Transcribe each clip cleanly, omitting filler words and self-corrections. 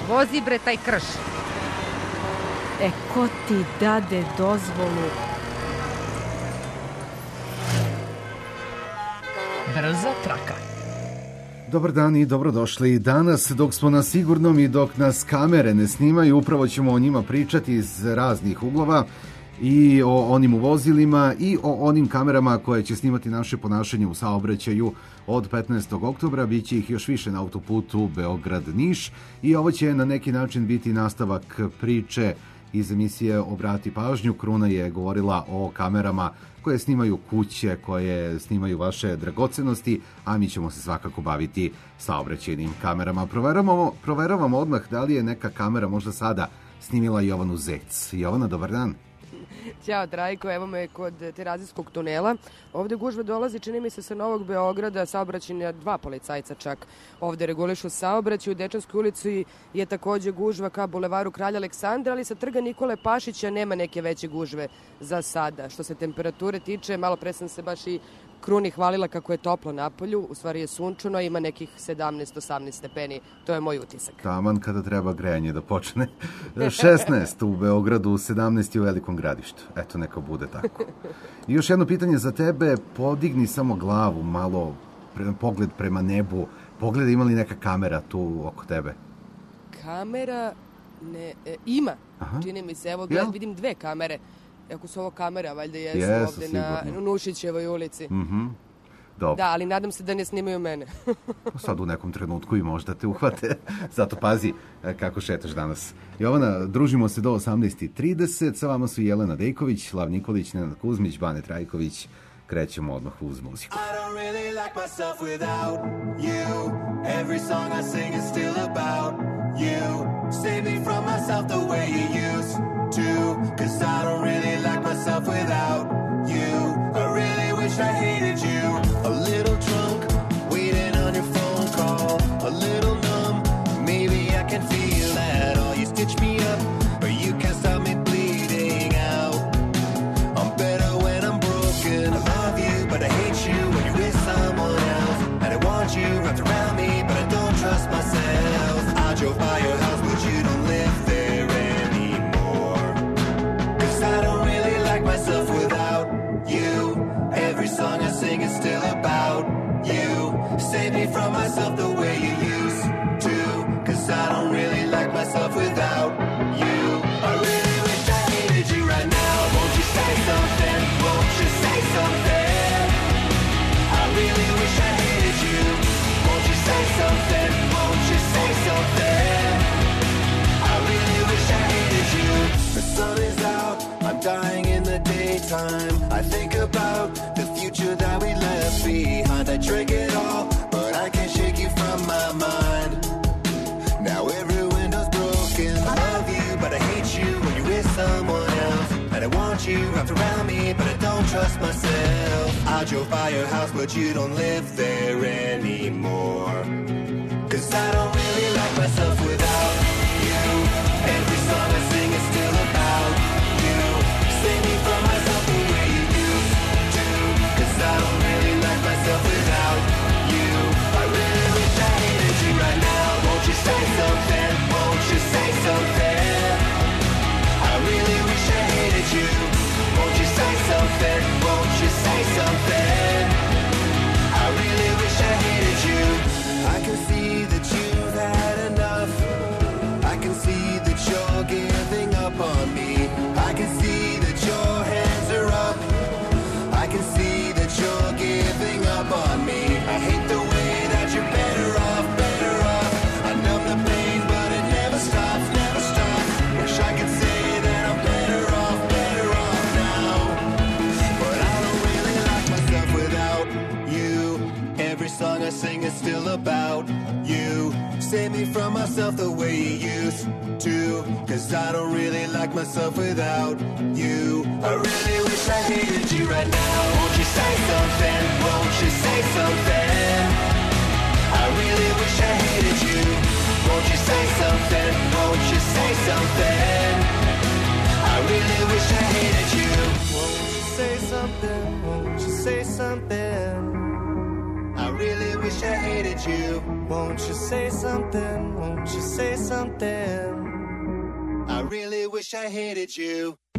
Vozi bre taj krš. Ko ti dade dozvolu? Brza traka. Dobar dan i dobrodošli. Danas, dok smo na sigurnom i dok nas kamere ne snimaju, upravo ćemo o njima pričati iz raznih uglova i o onim u vozilima i o onim kamerama koje će snimati naše ponašanje u saobraćaju od 15. oktobra. Biće ih još više na autoputu Beograd-Niš i ovo će na neki način biti nastavak priče iz emisije Obrati pažnju. Kruna je govorila o kamerama koje snimaju kuće, koje snimaju vaše dragocenosti, a mi ćemo se svakako baviti saobraćajnim kamerama. Proveravamo odmah da li je neka kamera možda sada snimila Jovanu Zec. Jovana, dobar dan. Ćao Trajko, evo me kod Terazijskog tunela. Ovde gužva dolazi, čini mi se, sa Novog Beograda, saobraćajna, 2 policajca čak ovde regulišu saobraćaj. U Dečanskoj ulici je takođe gužva ka bulevaru Kralja Aleksandra, ali sa trga Nikole Pašića nema neke veće gužve za sada. Što se temperature tiče, malo pre sam se baš i Kruni hvalila kako je toplo napolju, u stvari je sunčano, ima nekih 17-18 stepeni, to je moj utisak. Taman kada treba grejanje da počne. 16 u Beogradu, 17 u Velikom Gradištu. Eto, neka bude tako. I još jedno pitanje za tebe, podigni samo glavu malo, pogled prema nebu, pogledaj ima li neka kamera tu oko tebe. Kamera ne, ima, aha. Čini mi se, evo vidim 2 kamere. Ako su ovo kamera, valjda jesu ovde sigurno. Na Nušićevoj ulici. Dobro. Da, ali nadam se da ne snimaju mene. Sad u nekom trenutku i možda te uhvate. Zato pazi kako šetaš danas. Jovana, družimo se do 18:30. Sa vama su Jelena Dejković, Lav Nikolić, Nenad Kuzmić, Bane Trajković. Krećemo odmah uz muziku. I don't really like myself without you. Every song I sing is still about you. Save me from myself the way you used to. Cause I don't really like myself without you. I really wish I hated you. A little drunk, waiting on your phone call. A little numb, maybe I can feel that all. You stitch me up, but you can't stop me bleeding out. I'm better when I'm broken. I love you, but I hate you when you're with someone else. And I want you wrapped around me, but I don't trust myself. I drove by your house, but you don't live there anymore. Cause I don't really like myself without you. Every song I sing is still about you. Save me from myself the way you used to. Cause I don't really like myself without you. I really wish I hated you right now. Won't you say something? Won't you say something? I really wish I hated you. Won't you say something? Won't you say something? I really wish I hated you. The sun is out, I'm dying in the daytime. I think about the future that we left behind. I drink it all, but I can't shake you from my mind. Now every window's broken. I love you, but I hate you when you're with someone else. And I want you wrapped around me, but I don't trust myself. I drove by your house, but you don't live there anymore. Cause I don't really like myself without you. Every song I sing is still about you. Save me from myself the way you used to. Cause I don't really like myself without you. I really wish I hated you right now. Won't you say something? Won't you say something? I really wish I hated you. Won't you say something? Won't you say something? I really wish I hated you. I can see that you've had enough. I can see that you're giving up on me. I can see that your hands are up. I can see that you're giving up on me. I hate the way that you're better off, better off. I numb the pain, but it never stops, never stops. Wish I could say that I'm better off now. But I don't really like myself without you. Every song I sing is still about you. Save me from myself the way you used to. Cause I don't really like myself without you. I really wish I hated you right now. Won't you say something? Won't you say something? I really wish I hated you. Won't you say something? Won't you say something? I really wish I hated you. Won't you say something? Won't you say something? I really wish wish I hated you. Won't you say something? Won't you say something? I really wish I hated you.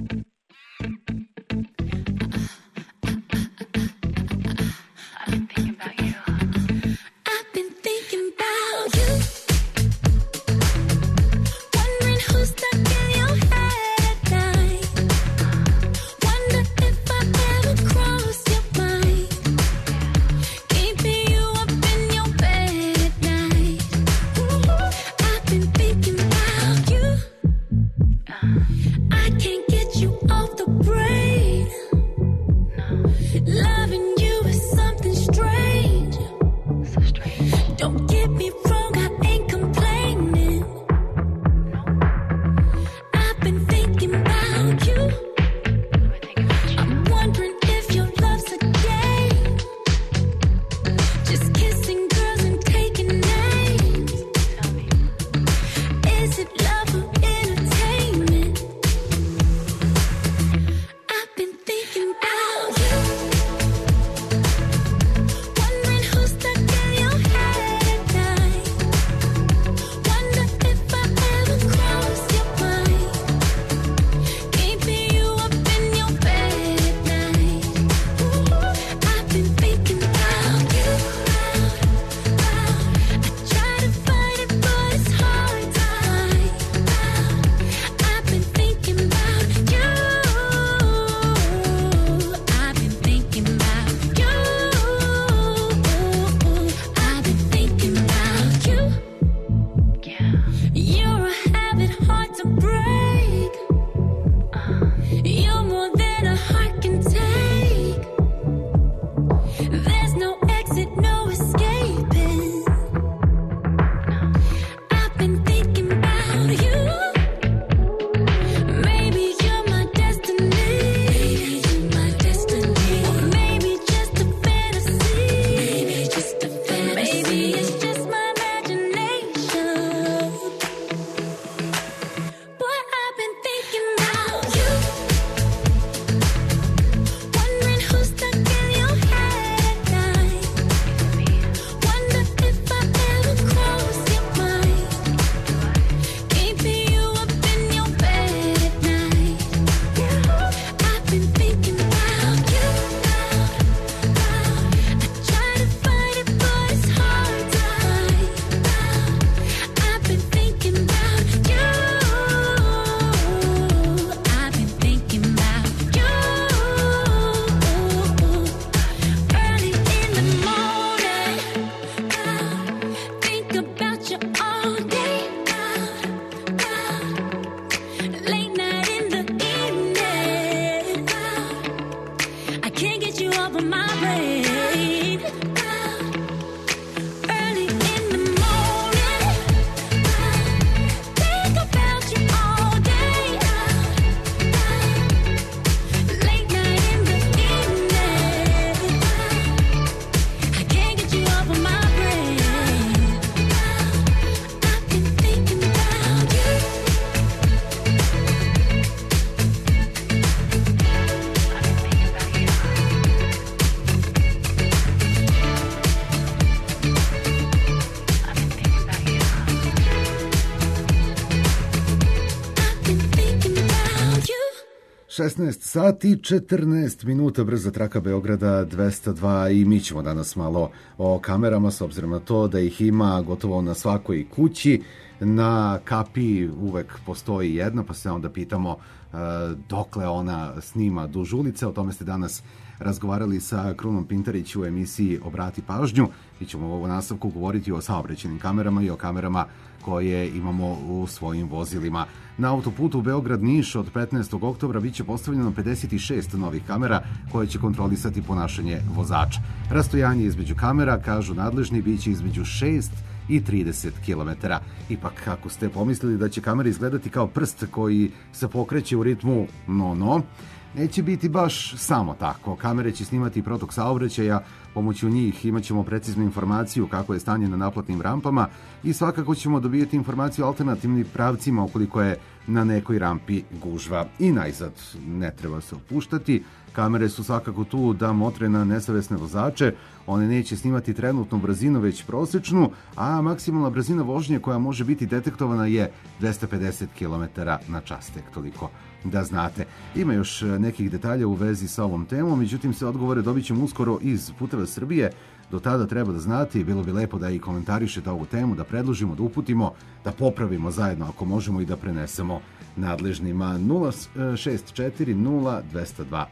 ...16 sati 14 minuta, brza traka Beograda 202 i mi ćemo danas malo o kamerama, s obzirom na to da ih ima gotovo na svakoj kući. Na kapiji uvek postoji jedna, pa se onda pitamo dokle ona snima duž ulice. O tome ste danas razgovarali sa Krunom Pintarić u emisiji Obrati pažnju. Mi ćemo u nastavku govoriti o saobraćajnim kamerama i o kamerama koje imamo u svojim vozilima. Na autoputu Beograd-Niš od 15. oktobra biće postavljeno 56 novih kamera koje će kontrolisati ponašanje vozača. Rastojanje između kamera, kažu nadležni, biće između 6 i 30 km. Ipak, ako ste pomislili da će kamera izgledati kao prst koji se pokreće u ritmu no, Neće biti baš samo tako. Kamere će snimati protok saobraćaja, pomoću njih imat ćemo preciznu informaciju kako je stanje na naplatnim rampama i svakako ćemo dobijeti informaciju o alternativnim pravcima ukoliko je na nekoj rampi gužva. I najzad, ne treba se opuštati, kamere su svakako tu da motre na nesavesne vozače, one neće snimati trenutnu brzinu već prosečnu, a maksimalna brzina vožnje koja može biti detektovana je 250 km na čas, tek toliko da znate. Ima još nekih detalja u vezi sa ovom temom, međutim sve odgovore dobit ćemo uskoro iz Puteva Srbije. Do tada treba da znate i bilo bi lepo da i komentarišete ovu temu, da predložimo, da uputimo, da popravimo zajedno ako možemo i da prenesemo nadležnima. 064 0202 200.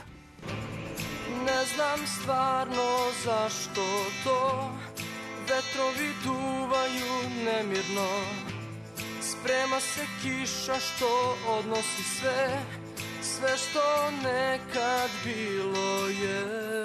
Ne znam stvarno zašto to vetrovi duvaju nemirno. Sprema se kiša što odnosi sve, sve što nekad bilo je.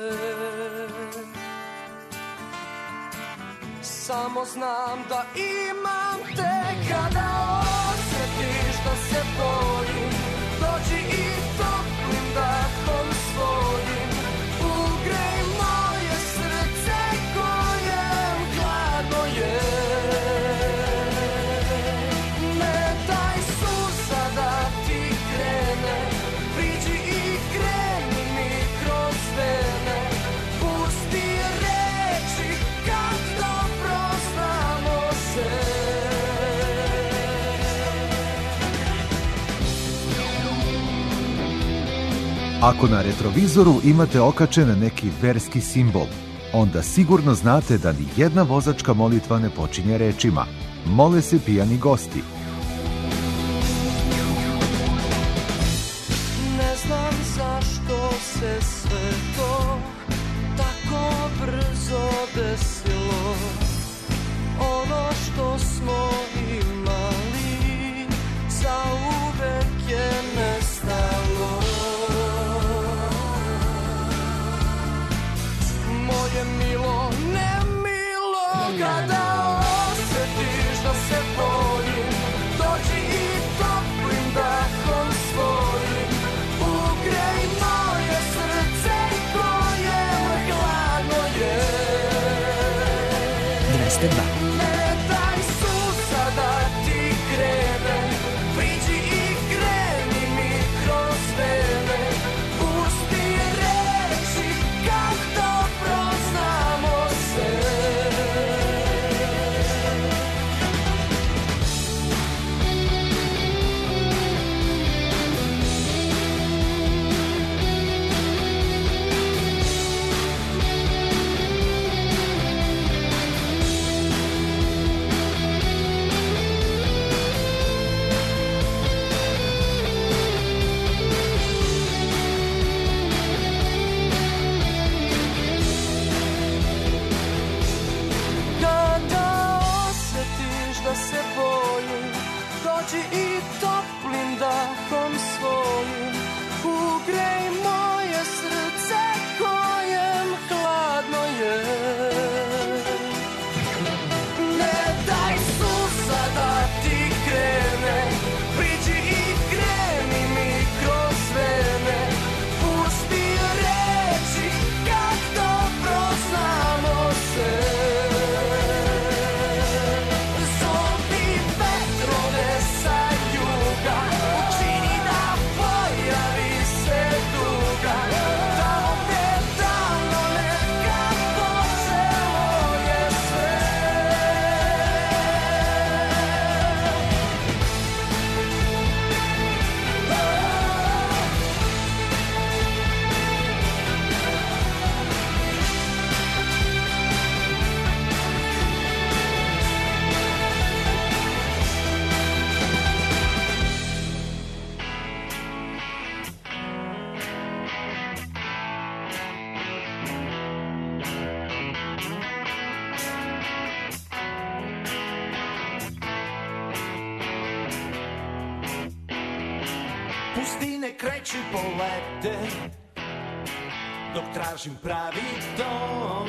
Samo znam da imam te kada osjetiš da se bojim. Dođi i toplim dahom svojim, ugrej moje srce kojem hladno je. Ne daj suza da ti krene, priđi i kreni mi kroz vene. Pusti reči kad dobro znamo se. Ako na retrovizoru imate okačen neki verski simbol, onda sigurno znate da ni jedna vozačka molitva ne počinje rečima "Mole se pijani gosti". Ne znam zašto se sve to tako brzo desilo. Ono što smo imali zauvek je nestalo. Moje milo, nemilo, kada osjetiš da se bojim, dođi i toplim dahom svojim, ugrej moje srce kojem hladno je. 202. Ne daj suza da ti krene, priđi i kreni mi kroz vene. Pusti reči kad dobro znamo se. Kada osjetiš da se bojim, dođi i toplim dahom svojim, ugrej moje srce kojem hladno je. Ne daj suza da ti krene, priđi i kreni mi kroz vene. Pusti reči kad dobro znamo se. Zovi vetrove sa juga, učini da pojavi se tuga. Tamo gde davno nekad počelo je sve. Pustine kreću polete, dok tražim pravi ton.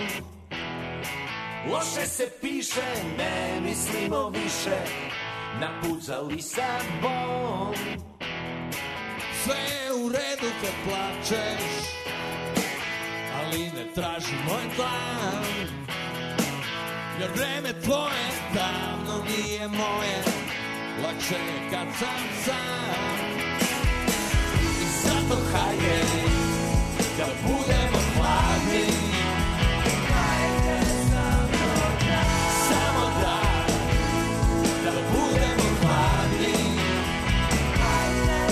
Loše se piše, ne mislimo više na put za Lisabon. Sve u redu kad plačeš, ali ne traži moj dlan, jer vreme tvoje davno nije moje, lakše je kad sam sam. I zato hajde da budemo hladni, hajde samo da budemo hladni, hajde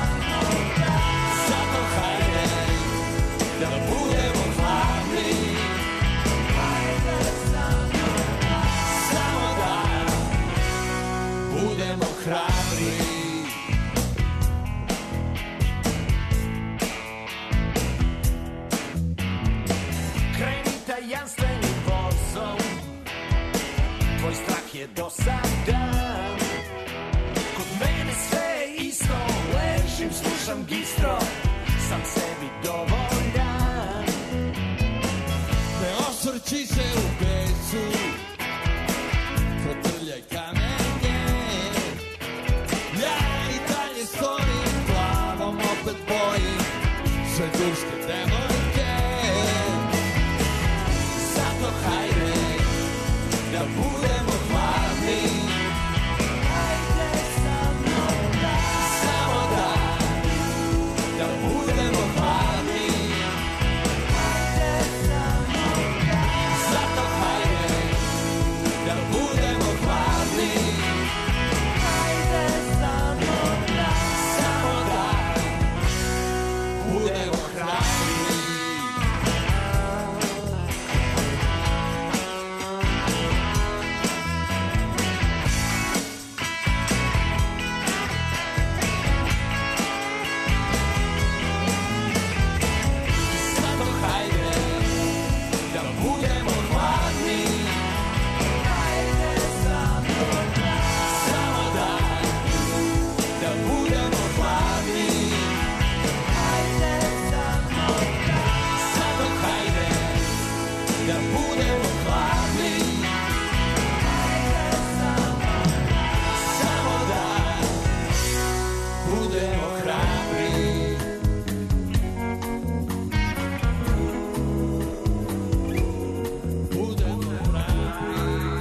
zato hajde da budemo hladni, hajde samo da budemo hrabri. Kreni tajanstvenim vozom, tvoj strah je dosadan. Kod mene sve je isto, ležim, slušam gistro, sam sebi dovoljan. Ne osvrći se u besu, protrljaj kamenje, ja i dalje stojim, glavom opet bojim sve turske devojke. Zato hajde da budemo hladni, hajde samo da budemo hladni, hajde zato hajde da budemo hladni, hajde samo da budemo hrabri. Zato hajde da budemo hladni, hajde samo da budemo hladni, hajde zato hajde da budemo hladni, hajde samo da budemo hrabri. Budemo hrabri.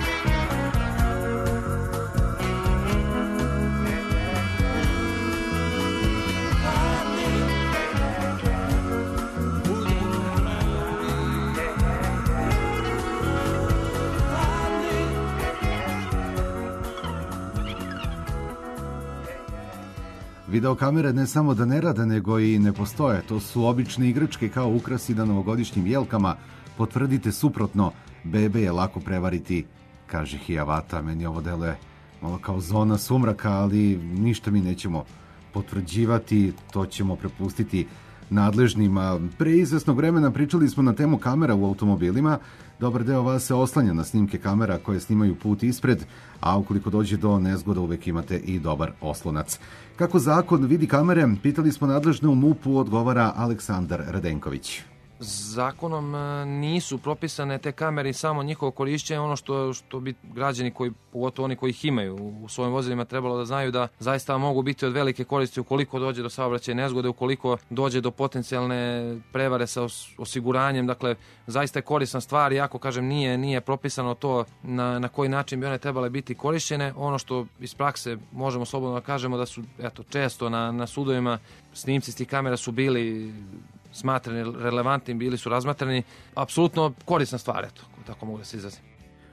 Videokamere ne samo da ne rade, nego i ne postoje. To su obične igračke kao ukrasi na novogodišnjim jelkama. Potvrdite suprotno, bebe je lako prevariti, kaže Hijavata. Meni ovo deluje malo kao zona sumraka, ali ništa mi nećemo potvrđivati, to ćemo prepustiti nadležnima. Pre izvesnog vremena pričali smo na temu kamera u automobilima. Dobar deo vas se oslanja na snimke kamera koje snimaju put ispred, a ukoliko dođe do nezgoda uvek imate i dobar oslonac. Kako zakon vidi kamere, pitali smo nadležne u MUP-u, odgovara Aleksandar Radenković. Zakonom nisu propisane te kamere i samo njihovo korišćenje, ono što bi građani, koji, pogotovo oni koji ih imaju u svojim vozilima, trebalo da znaju da zaista mogu biti od velike koristi ukoliko dođe do saobraćajne nezgode, ukoliko dođe do potencijalne prevare sa osiguranjem. Dakle, zaista je korisna stvar, iako kažem nije propisano to na koji način bi one trebale biti korišćene. Ono što iz prakse možemo slobodno da kažemo da su često na sudovima snimci s tih kamera su bili smatrani relevantnim, bili su razmatrani. Apsolutno korisna stvar, tako mogu da se izrazim.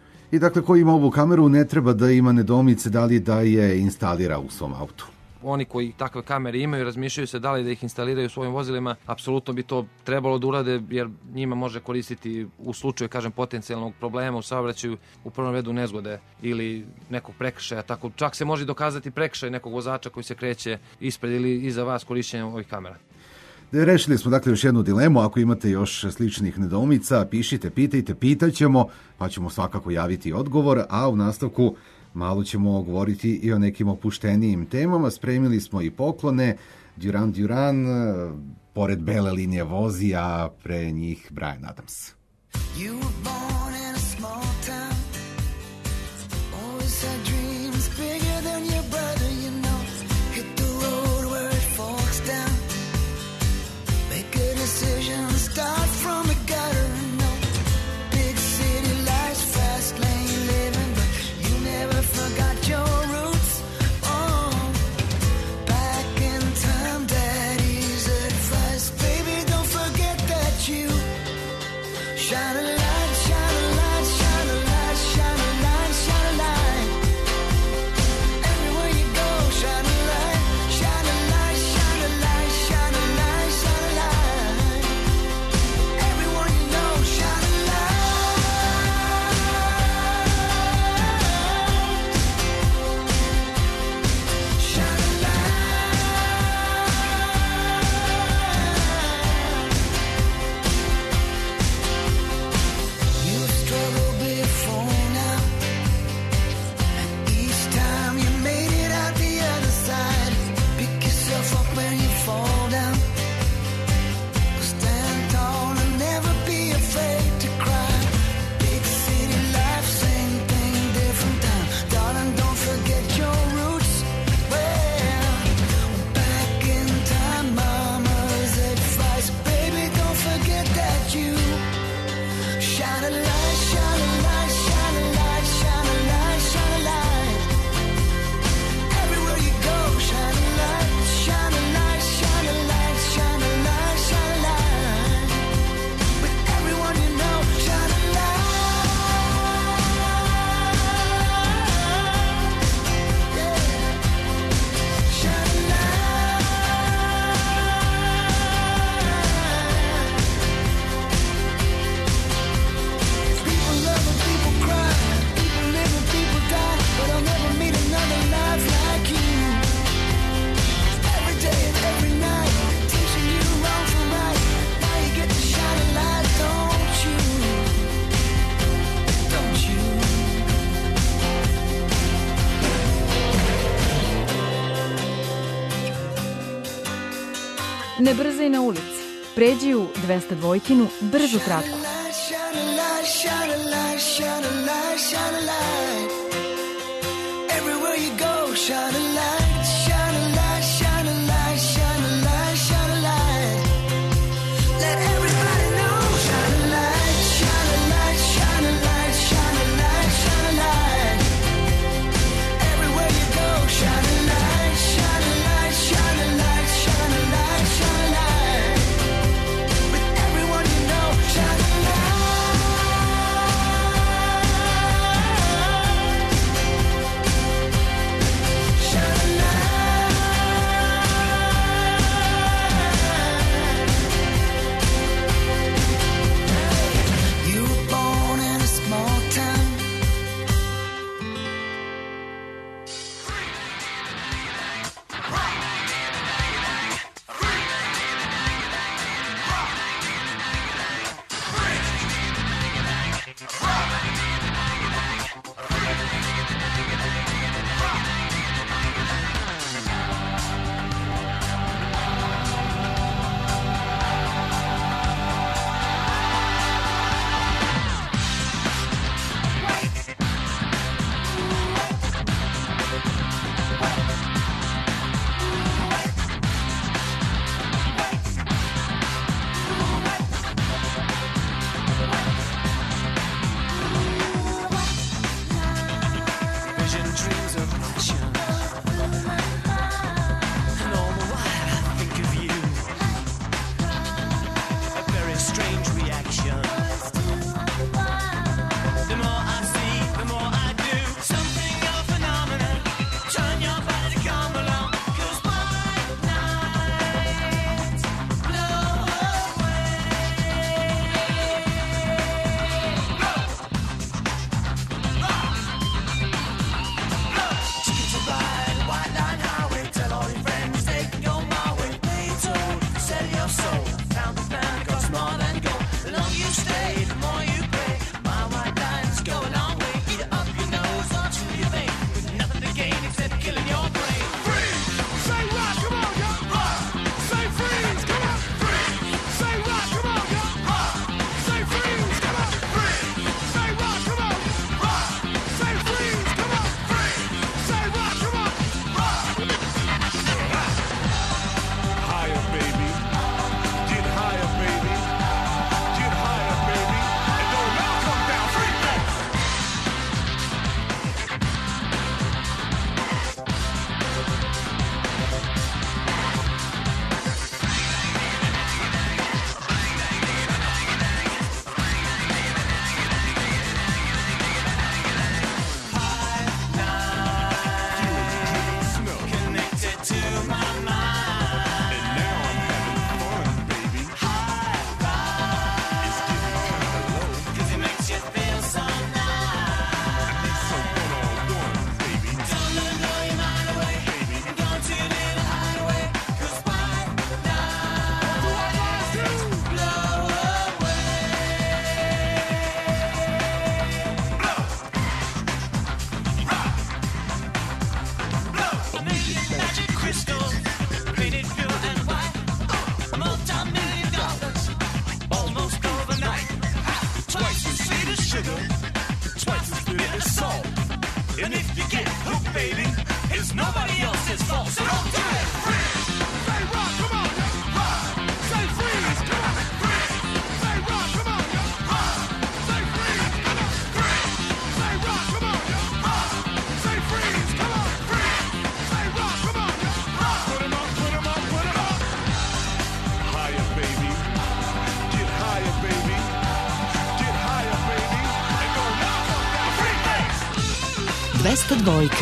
I dakle, ko ima ovu kameru ne treba da ima nedoumice da li da je instalira u svom autu. Oni koji takve kamere imaju, razmišljaju se da li da ih instaliraju u svojim vozilima, apsolutno bi to trebalo da urade, jer njima može koristiti u slučaju, kažem, potencijalnog problema u saobraćaju, u prvom redu nezgode ili nekog prekršaja. Tako, čak se može dokazati prekršaj nekog vozača koji se kreće ispred ili iza vas korišćenjem ovih kamera. Rešili smo dakle još jednu dilemu, ako imate još sličnih nedoumica, pišite, pitajte, pitaćemo, pa ćemo svakako javiti odgovor, a u nastavku malo ćemo govoriti i o nekim opuštenijim temama. Spremili smo i poklone, Duran Duran, pored bele linije vozi, a pre njih Bryan Adams. You were born in a small town, always had dreams bigger than your brother, you know. Hit the road where it forks down, Ne brzaj na ulici. Pređi u 202-kinu brzu traku. Shine a light, shine a light, shine a light, shine a light. Everywhere you go, shine a light, shine a light, shine a light, shine a light, shine a light. Let everybody know, shine a light, shine a light, shine a light, shine a light, shine a light. Everywhere you go, shine a light, shine a light, shine a light, shine a light, shine a light. With everyone you know, shine a light. Dvesta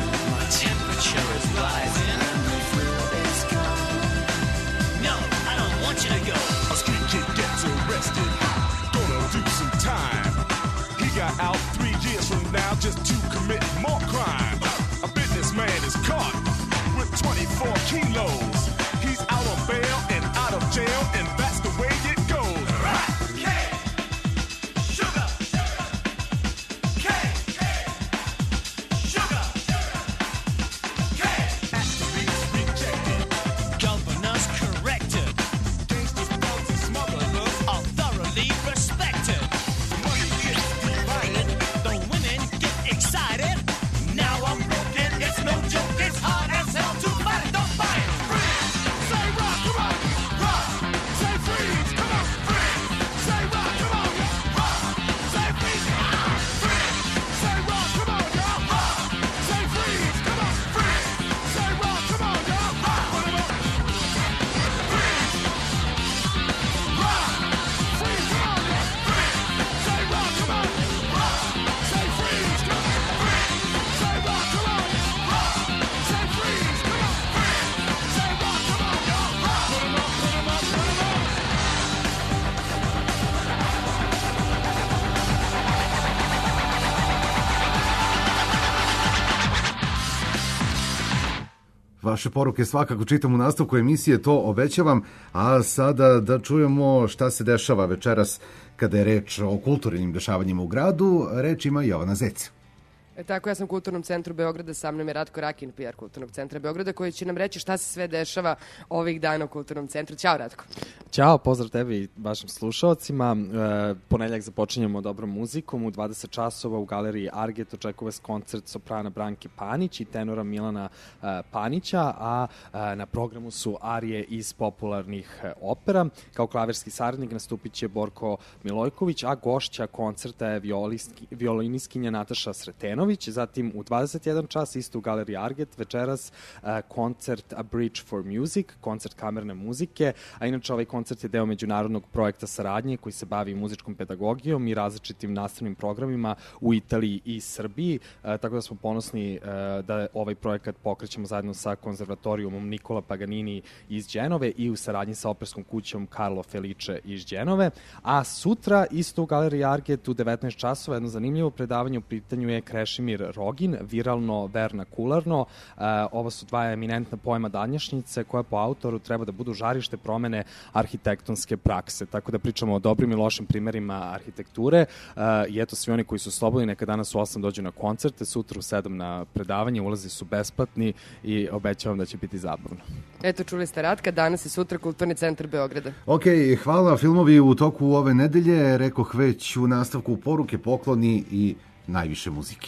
No, I don't Vaše poruke svakako čitam u nastavku emisije, to obećavam, a sada da čujemo šta se dešava večeras kada je reč o kulturnim dešavanjima u gradu. Reč ima Jovana Zec. Tako, ja sam u Kulturnom centru Beograda, sa mnom je Ratko Rakin, PR Kulturnog centra Beograda, koji će nam reći šta se sve dešava ovih dana u Kulturnom centru. Ćao, Ratko. Ćao, pozdrav tebi i vašim slušalcima. Ponedeljak započinjemo dobrom muzikom. U 20 časova u galeriji Arget očekuje vas koncert soprana Branke Panić i tenora Milana Panića, a na programu su arije iz popularnih opera. Kao klavirski saradnik nastupit će Borko Milojković, a gošća koncerta je violinistkinja Nataša Sretenović. Zatim u 21 čas isto u galeriji Arget večeras koncert A Bridge for Music, koncert kamerne muzike, a inače ovaj koncert je deo međunarodnog projekta saradnje koji se bavi muzičkom pedagogijom i različitim nastavnim programima u Italiji i Srbiji, tako da smo ponosni da ovaj projekat pokrećemo zajedno sa konzervatorijumom Nikola Paganini iz Đenove i u saradnji sa operskom kućom Carlo Felice iz Đenove, a sutra isto u galeriji Arget u 19 časova jedno zanimljivo predavanje, u pitanju je Krešimir Rogin, viralno vernakularno. Ovo su dva eminentna pojma danjašnjice koja po autoru treba da budu žarište promene arhitektonske prakse. Tako da pričamo o dobrim i lošim primerima arhitekture i eto, svi oni koji su slobodni neka danas u 8 dođu na koncerte, sutra u 7 na predavanje, ulazi su besplatni i obećavam da će biti zabavno. Eto, čuli ste Ratka, danas i sutra Kulturni centar Beograda. Ok, hvala. Filmovi u toku ove nedelje, rekoh već u nastavku, poruke, pokloni i najviše muzike.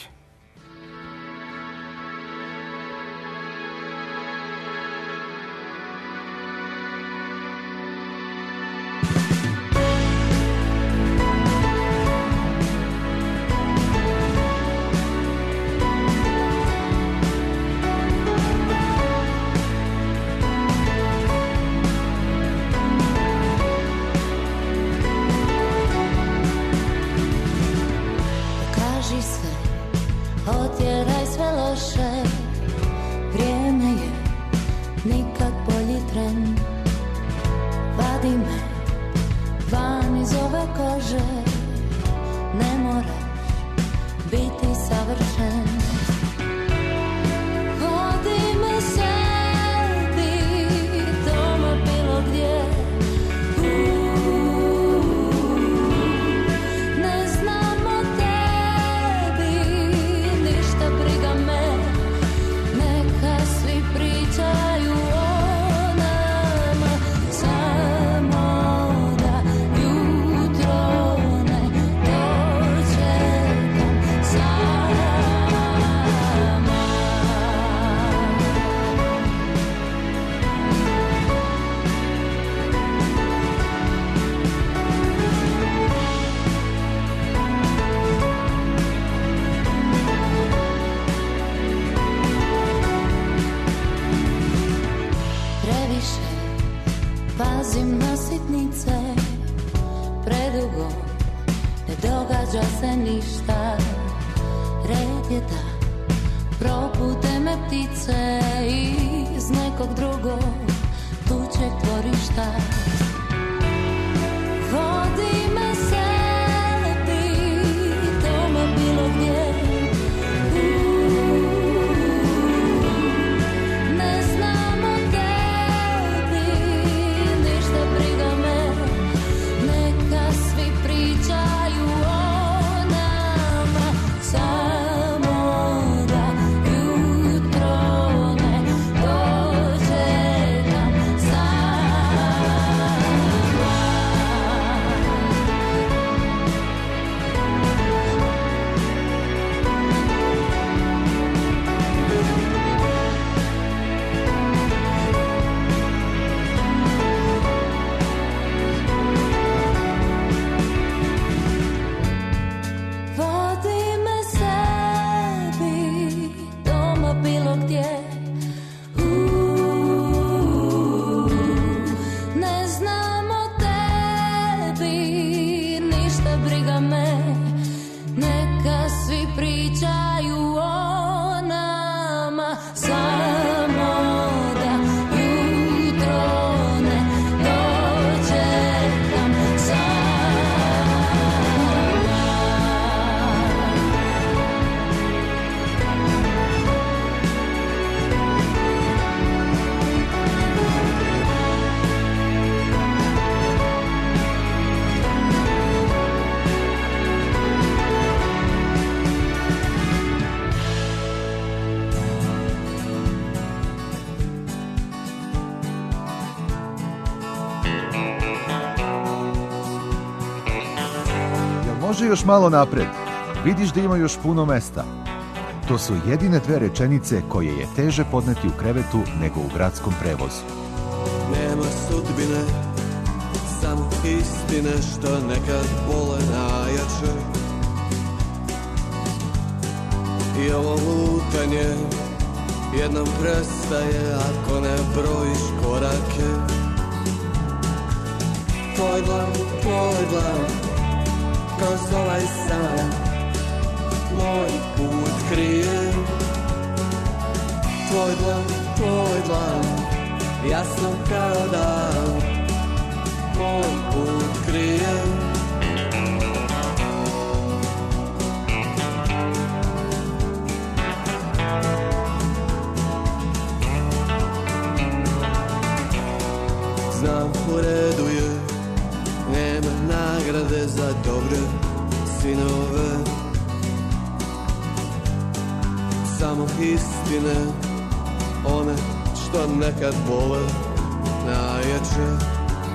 Može još malo napred. Vidiš da ima još puno mesta. To su jedine dve rečenice koje je teže podneti u krevetu nego u gradskom prevozu. Nema sudbine, samo istine što nekad bole najjače. I ovo lutanje jednom prestaje ako ne brojiš korake. Tvoj dlan, kroz ovaj san moj put krije. Tvoj dlan, jasno kao dan, moj put krije. Znam, u redu je, nema nagrade za dobre sinove. Samo istine, one što nekad bole najjače.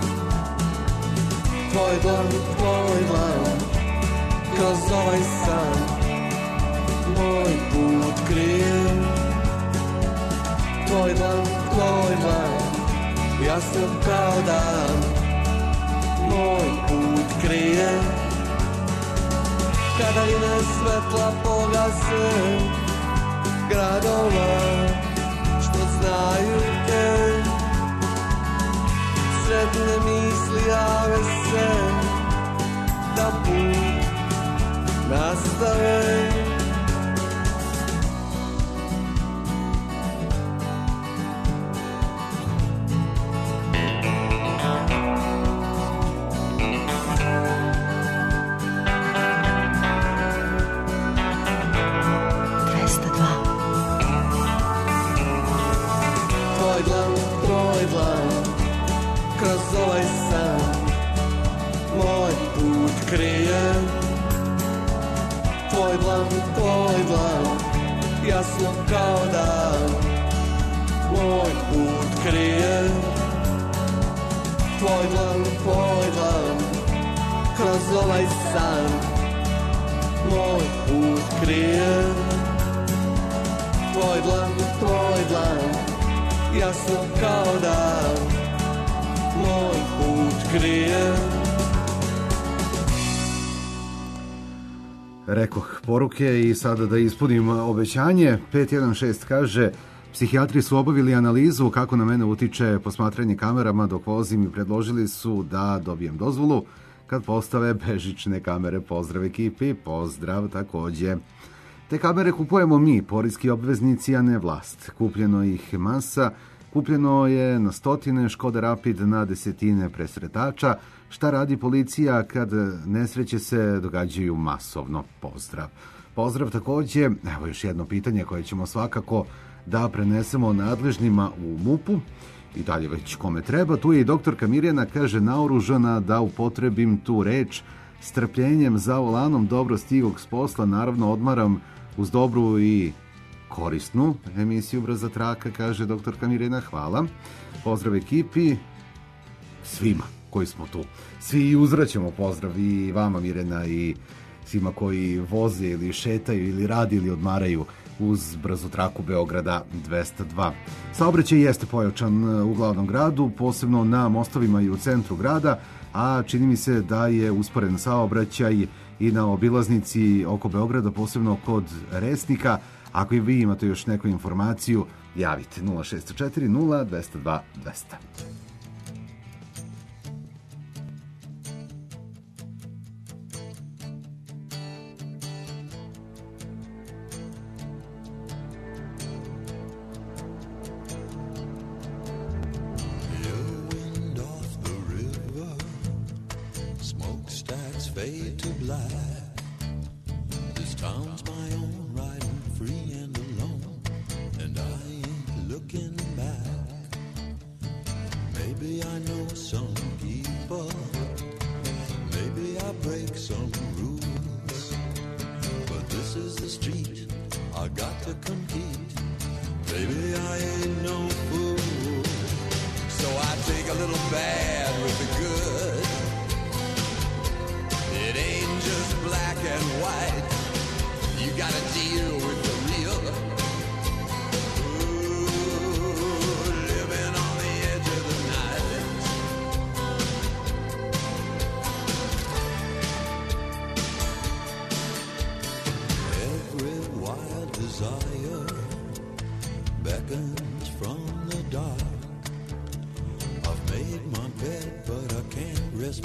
Tvoj dlan, kroz ovaj san moj put krije. Tvoj dlan, jasno kao dan, moj put krije. Kada ine svetla pogase gradova što znaju te, sretne misli jave se da put nastave. Tvoj dlan, kroz ovaj san moj put krije. Tvoj dlan, jasno kao dan, moj put krije. Tvoj dlan, kroz ovaj san moj put krije. Tvoj dlan, jasno kao dan, moj put krije. Rekoh poruke i sada da ispunim obećanje. 516 kaže: psihijatri su obavili analizu kako na mene utiče posmatranje kamerama dok vozim i predložili su da dobijem dozvolu kad postave bežične kamere. Pozdrav ekipi, pozdrav takođe. Te kamere kupujemo mi, poreski obveznici, a ne vlast. Kupljeno ih masa, kupljeno je na stotine, Škoda Rapid na desetine presretača. Šta radi policija kad nesreće se događaju masovno? Pozdrav. Pozdrav takođe. Evo još jedno pitanje koje ćemo svakako da prenesemo nadležnima u MUP-u i dalje već kome treba. Tu je i doktorka Mirjana, kaže, naoružana, da upotrebim tu reč, strpljenjem za volanom, dobro stigog s posla, naravno odmaram uz dobru i korisnu emisiju Brza traka, kaže doktorka Mirjana, hvala. Pozdrav ekipi, svima koji smo tu. Svi uzvraćamo pozdrav i vama, Mirjana, i svima koji voze ili šetaju ili radi ili odmaraju uz brzu traku Beograda 202. Saobraćaj jeste pojačan u glavnom gradu, posebno na mostovima i u centru grada, a čini mi se da je usporen saobraćaj i na obilaznici oko Beograda, posebno kod Resnika. Ako i vi imate još neku informaciju, javite 0604 0 202 200. Fade to black. This town's my own, riding free and alone, and I ain't looking back. Maybe I know some people, maybe I break some rules, but this is the street I got to compete. Baby, I ain't no fool, so I take a little bad with the good. It ain't just black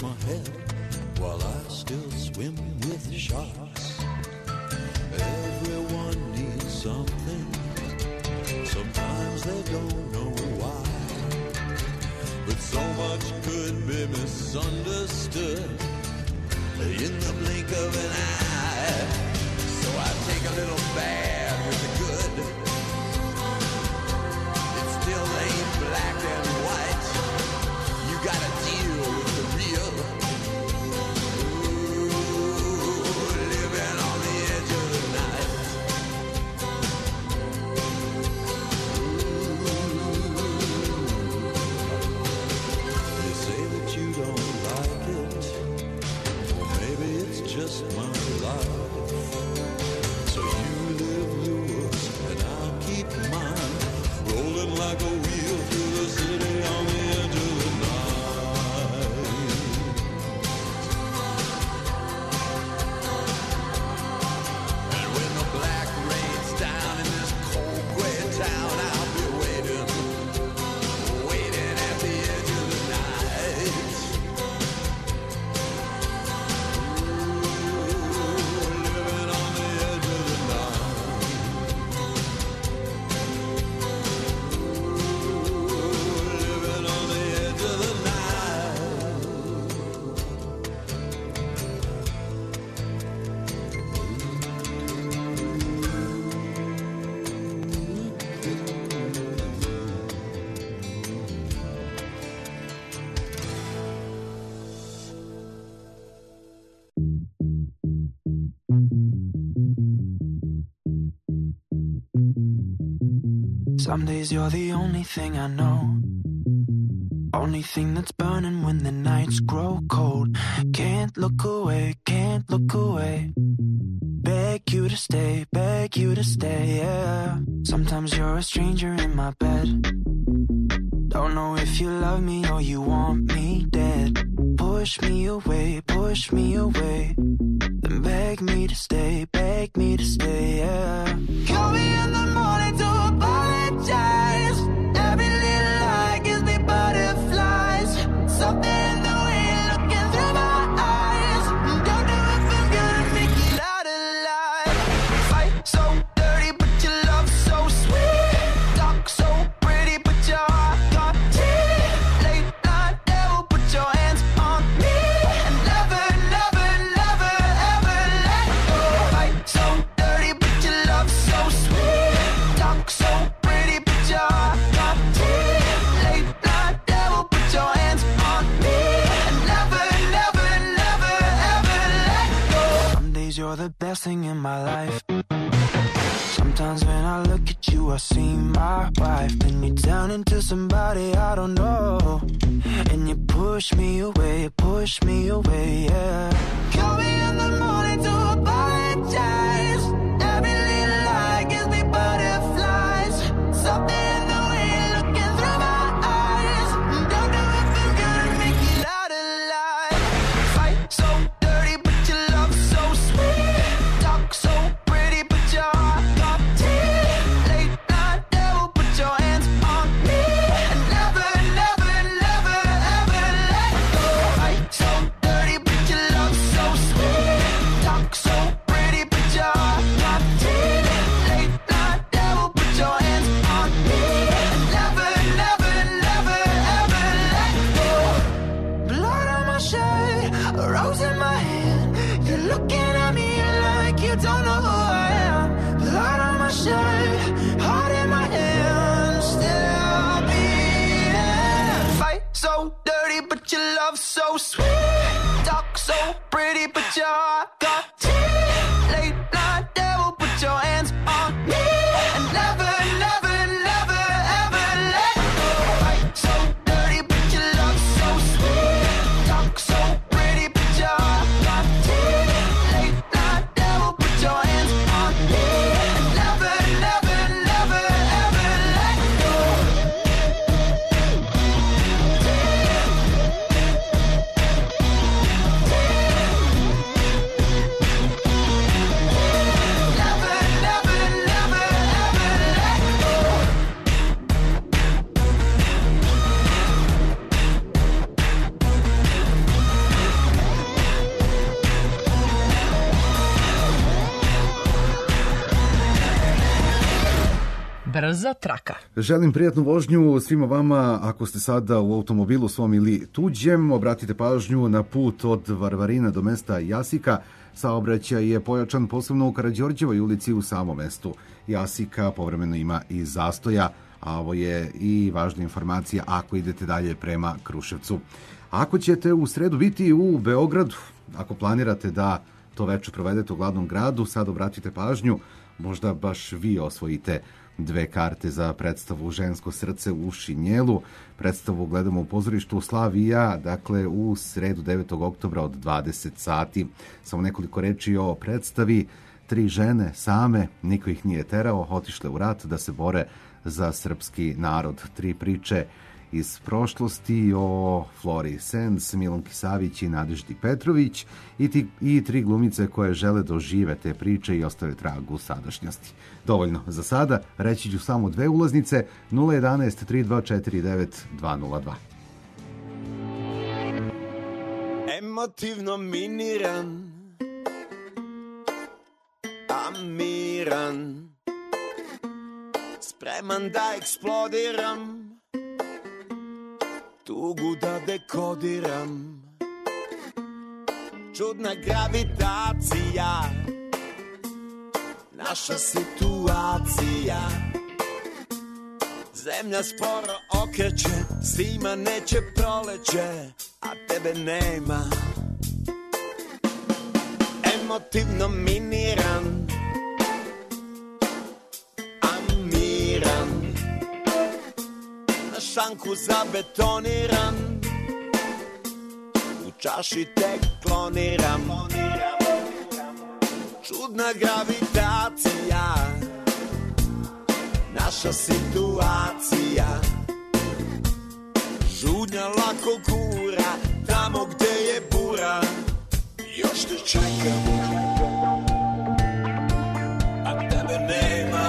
my head while I still swim with sharks. Everyone needs something. Sometimes they don't know why, but so much could be misunderstood in the blink of an eye. So I take a little bad with the good. It still ain't black and white. You gotta deal with the real. Ooh, living on the edge of the night. You say that you don't like it, or maybe it's just my life. So you live yours and I'll keep mine, rolling like a wheel through the city on the edge of the night. And when the black rains down in this cold gray town, I'll be waiting, waiting at the edge of the night. Living on the edge of the night. Living on the edge of the night. Some days you're the only thing I know, only thing that's burning when the nights grow cold. Can't look away, can't look away. Beg you to stay, yeah. Sometimes you're a stranger in my bed. Don't know if you love me or you want me dead. Push me away, then beg me to stay, yeah. Call me in the morning to apologize. Every little lie gives me butterflies. Something in the way you're looking through my eyes. Don't know if it's gonna make it out alive. Fight so dirty, but your love so sweet. Talk so pretty, but your heart got teeth. Late night devil, put your hands on me. And never, never, never, ever let go. Fight so dirty, but your love so sweet. Talk so pretty, but your heart got teeth. Late night devil, put your hands on me. And never, never, never, ever let go. Some days you're the best thing in my life. Sometimes when I look at you, I see my wife. Then you turn into somebody I don't know, and you push me away, yeah. Call me in the morning to apologize. Every little lie gives me butterflies. Something in the way you're looking through my eyes. Don't know if it's gonna make it out alive. Fight so dirty, but your love so sweet. Talk so pretty, but your heart got teeth. Late night devil, put your hands on me. And never, never, never, ever let go. Fight so dirty, but your love so sweet. Talk so pretty, but your heart got teeth. Late night devil, put your hands on me. And never, never, never, ever let go. Blood on my shirt, a rose in my hand. You're looking at me like you don't know who I am. Blood on my shirt, heart in my hand, still beating. Fight so dirty, but your love so sweet. Talk so pretty, but your heart got teeth. Late night devil, put your hands on me. And never, never, never, ever let go. Fight so dirty, but your love so sweet. Talk so pretty, but your heart got teeth. Late night devil, put your hands on me. And never, never, never, ever let go. Brza traka. Želim prijatnu vožnju svima vama. Ako ste sada u automobilu svom ili tuđem, obratite pažnju na put od Varvarina do mesta Jasika. Saobraćaj je pojačan posebno u Karađorđevoj ulici u samom mestu Jasika. Povremeno ima i zastoja, a ovo je i važna informacija ako idete dalje prema Kruševcu. Ako ćete u sredu biti u Beogradu, ako planirate da to večer provedete u glavnom gradu, sad obratite pažnju, možda baš vi osvojite 2 karte za predstavu Žensko srce u Šinjelu. Predstavu gledamo u pozorištu Slavija, dakle u sredu 9. oktobra od 20 sati. Samo nekoliko reči o predstavi. 3 žene same, niko ih nije terao, otišle u rat da se bore za srpski narod. 3 priče iz prošlosti o Flori Sens, Milonki Savić i Nadeždi Petrović i 3 glumice koje žele da ožive te priče i ostave trag u sadašnjosti. Dovoljno za sada, reći ću samo 2 ulaznice, 011 3249 202. Emotivno miniran, a miran, spreman da eksplodiram, tugu da dekodiram. Čudna gravitacija, naša situacija. Zemlja sporo okreće, svima neće proleće, a tebe nema. Emotivno miniran, a miran, na šanku zabetoniran, u čaši tek kloniram. Čudna gravitacija, naša situacija. Žudnja lako gura, tamo gde je bura. Još te čekam, a tebe nema.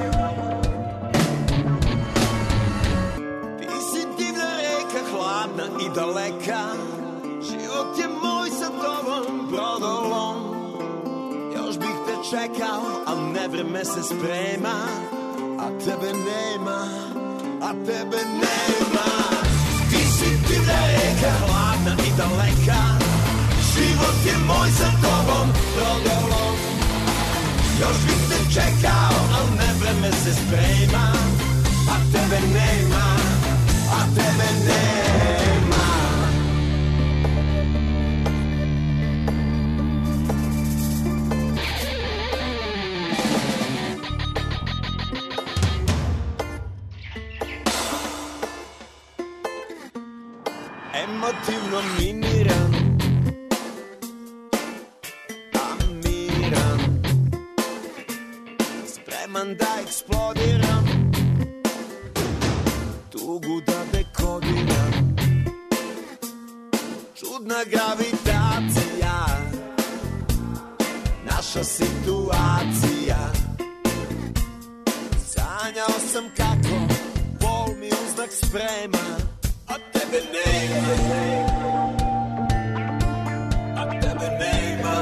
Ti si divna reka, hladna i daleka. Život je moj sa tobom, brodolom. Još bih te čekao, a nevreme se sprema. A tebe nema, a tebe nema. Ti si divna reka, hladna i daleka. Život je moj sa tobom, brodolom. Još bih te čekao, al nevreme se sprema. A tebe nema, a tebe nema. Emotivno miniran, a miran, spreman da eksplodiram, tugu da dekodiram. Čudna gravitacija, naša situacija. Sanjao sam kako bol mi uzdak sprema, a tebe nema, a tebe nema.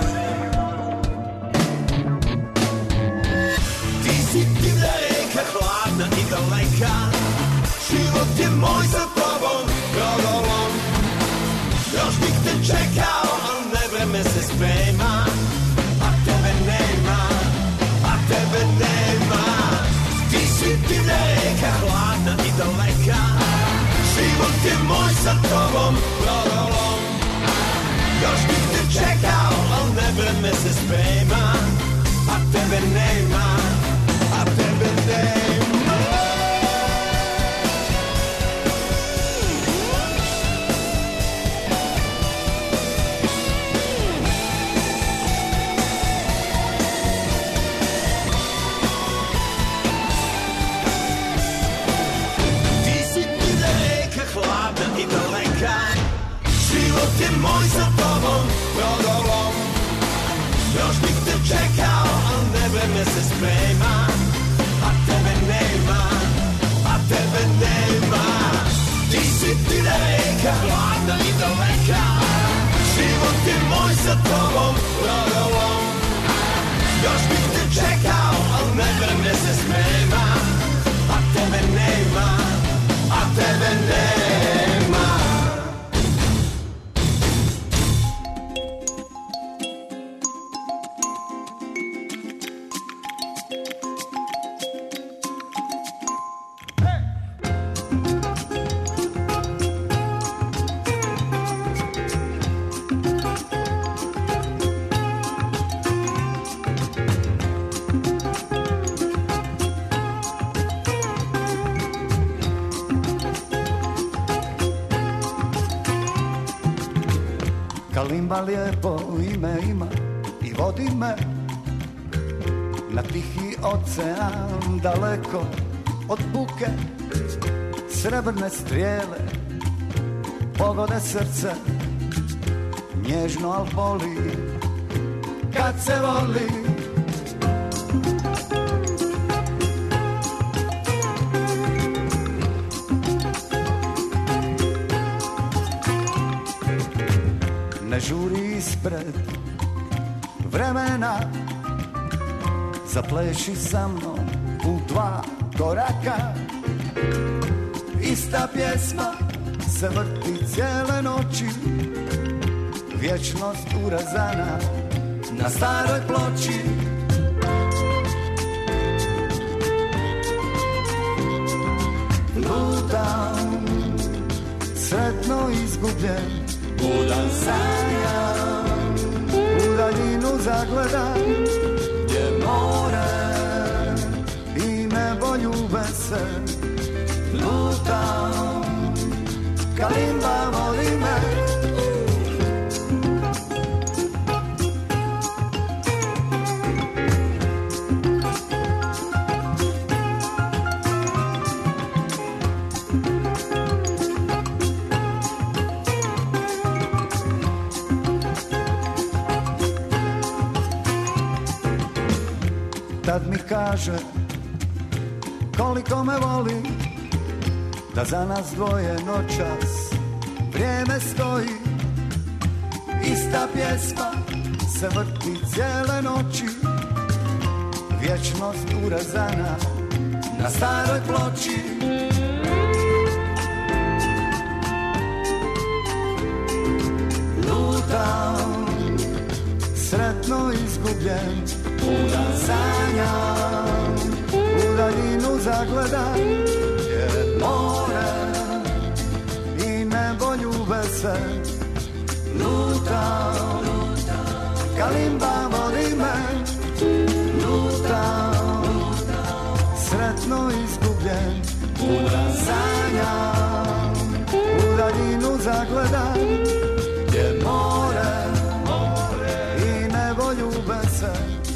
Ti si divna reka, hladna i daleka. Život je moj sa tobom, brodolom. Još bih te čekao, al nevreme se sprema. A tebe nema, a tebe nema. Ti si divna reka, hladna i daleka. Život je moj sa tobom, brodolom. Još bih te čekao, al nevreme se sprema. A tebe nema, a tebe nema. I daleka, život je moj sa tobom, brodolom. Još bih te čekao, al nevreme se sprema. A tebe nema, a tebe nema. Ti si divna reka, hladna i daleka. Život je moj sa tobom, brodolom. Još bih te čekao, al nevreme se sprema. A Kalimba lijepo ime ima i vodi me na tihi ocean, daleko od buke. Srebrne strijele pogode srce, nježno al boli kad se voli. Ne žuri ispred vremena, zapleši sa mnom u 2 koraka. Ista pjesma se vrti cijele noći, vječnost urezana na staroj ploči. Lutam, sretno izgubljen, budan sanjam, u daljinu zagledam, gdje more i nebo ljube se. Lutam, kalimba voli me. Tad mi kaže koliko me voli, da za nas dvoje noćas vrijeme stoji. Ista pjesma se vrti cijele noći, vječnost urezana na staroj ploči. Lutam, sretno izgubljen, budan sanjam, u daljinu zagledam, gdje more i nebo ljube se. Lutam, kalimba voli me. Lutam, sretno izgubljen, budan sanjam, u daljinu zagledam, gdje more i nebo ljube se.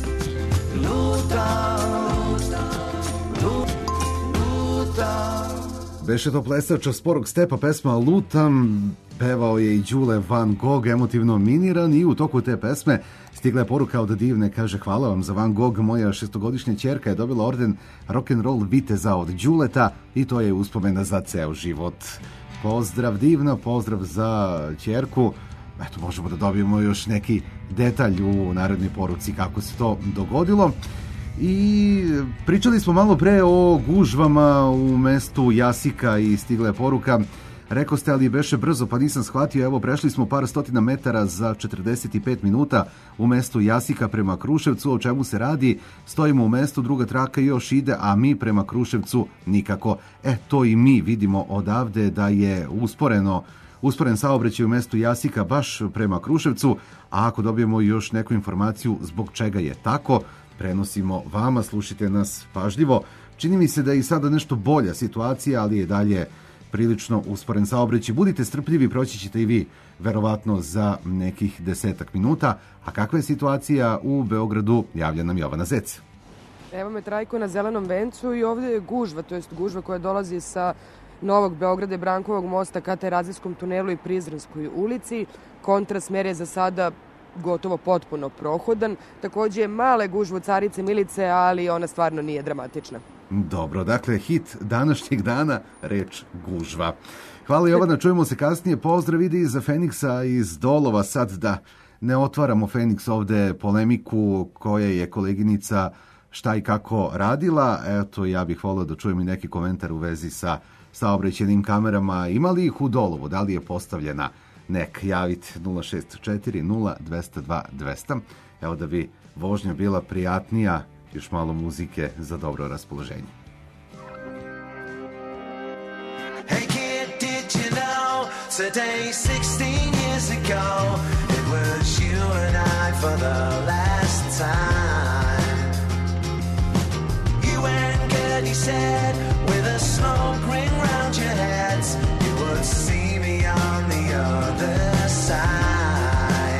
Beše to plesač Sporog stepa, pesma Lutam, pevao je i Đule Van Gogh, emotivno miniran, i u toku te pesme stigla je poruka od Divne, kaže: hvala vam za Van Gogh, moja 6-godišnja ćerka je dobila orden rock'n'roll viteza od Đuleta i to je uspomena za ceo život. Pozdrav Divna, pozdrav za ćerku. Eto, možemo da dobijemo još neki detalj u narednoj poruci kako se to dogodilo. I pričali smo malo pre o gužvama u mestu Jasika i stigla je poruka: rekao ste, ali beše brzo pa nisam shvatio, evo prešli smo par stotina metara za 45 minuta u mestu Jasika prema Kruševcu, o čemu se radi? Stojimo u mestu, druga traka još ide, a mi prema Kruševcu nikako. To i mi vidimo odavde da je usporen saobraćaj u mestu Jasika baš prema Kruševcu, a ako dobijemo još neku informaciju zbog čega je tako, prenosimo vama, slušajte nas pažljivo. Čini mi se da je i sada nešto bolja situacija, ali je dalje prilično usporen saobraćaj. Budite strpljivi, proći ćete i vi verovatno za nekih 10 minuta. A kakva je situacija u Beogradu, javlja nam Jovana Zec. Evo me Trajko na Zelenom vencu i ovdje je gužva, to jest gužva koja dolazi sa Novog Beograda i Brankovog mosta ka Terazijskom tunelu i Prizrenskoj ulici. Kontrasmer je za sada gotovo potpuno prohodan. Također je male gužve u Carice Milice, ali ona stvarno nije dramatična. Dobro, dakle, hit današnjeg dana, reč gužva. Hvala Jovana, čujemo se kasnije. Pozdrav ide iza Feniksa iz Dolova. Sad da ne otvaramo Feniks ovde polemiku koja je koleginica šta i kako radila. Eto, ja bih volio da čujem i neki komentar u vezi sa saobraćajnim kamerama. Ima li ih u Dolovu? Da li je postavljena? Nek javite 064 0202 200. Evo da bi vožnja bila prijatnija, još malo muzike za dobro raspoloženje. Hey kid, did you know today 16 years ago it was you and I for the last time. You and Gertie said with a smoke ring round your heads you would see me on the other side.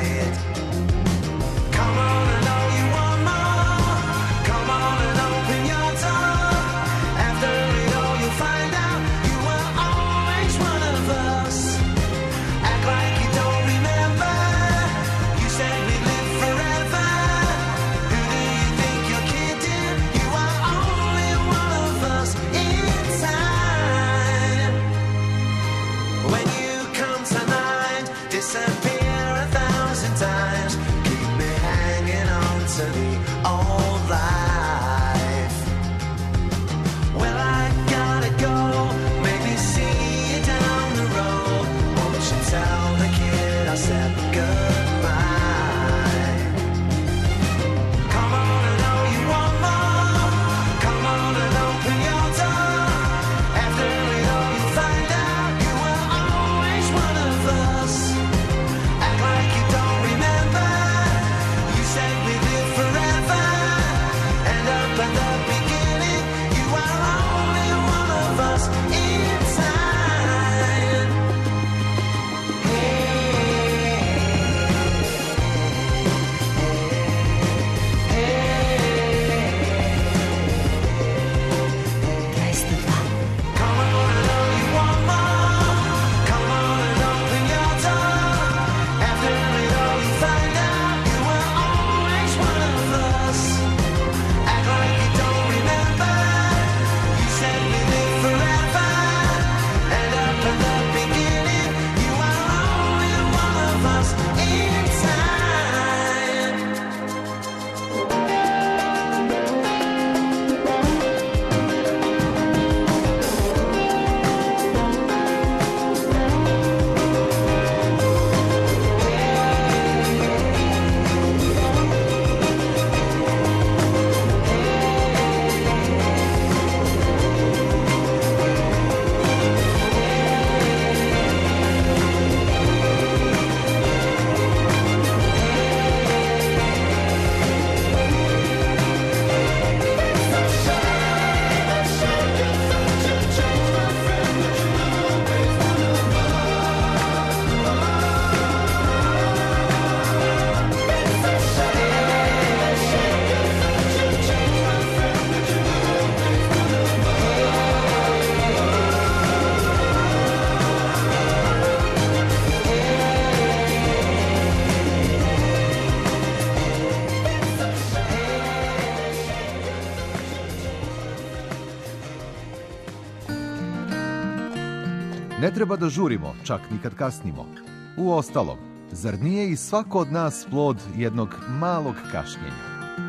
Ne treba da žurimo, čak ni kad kasnimo. Uostalom, zar nije i svako od nas plod jednog malog kašnjenja?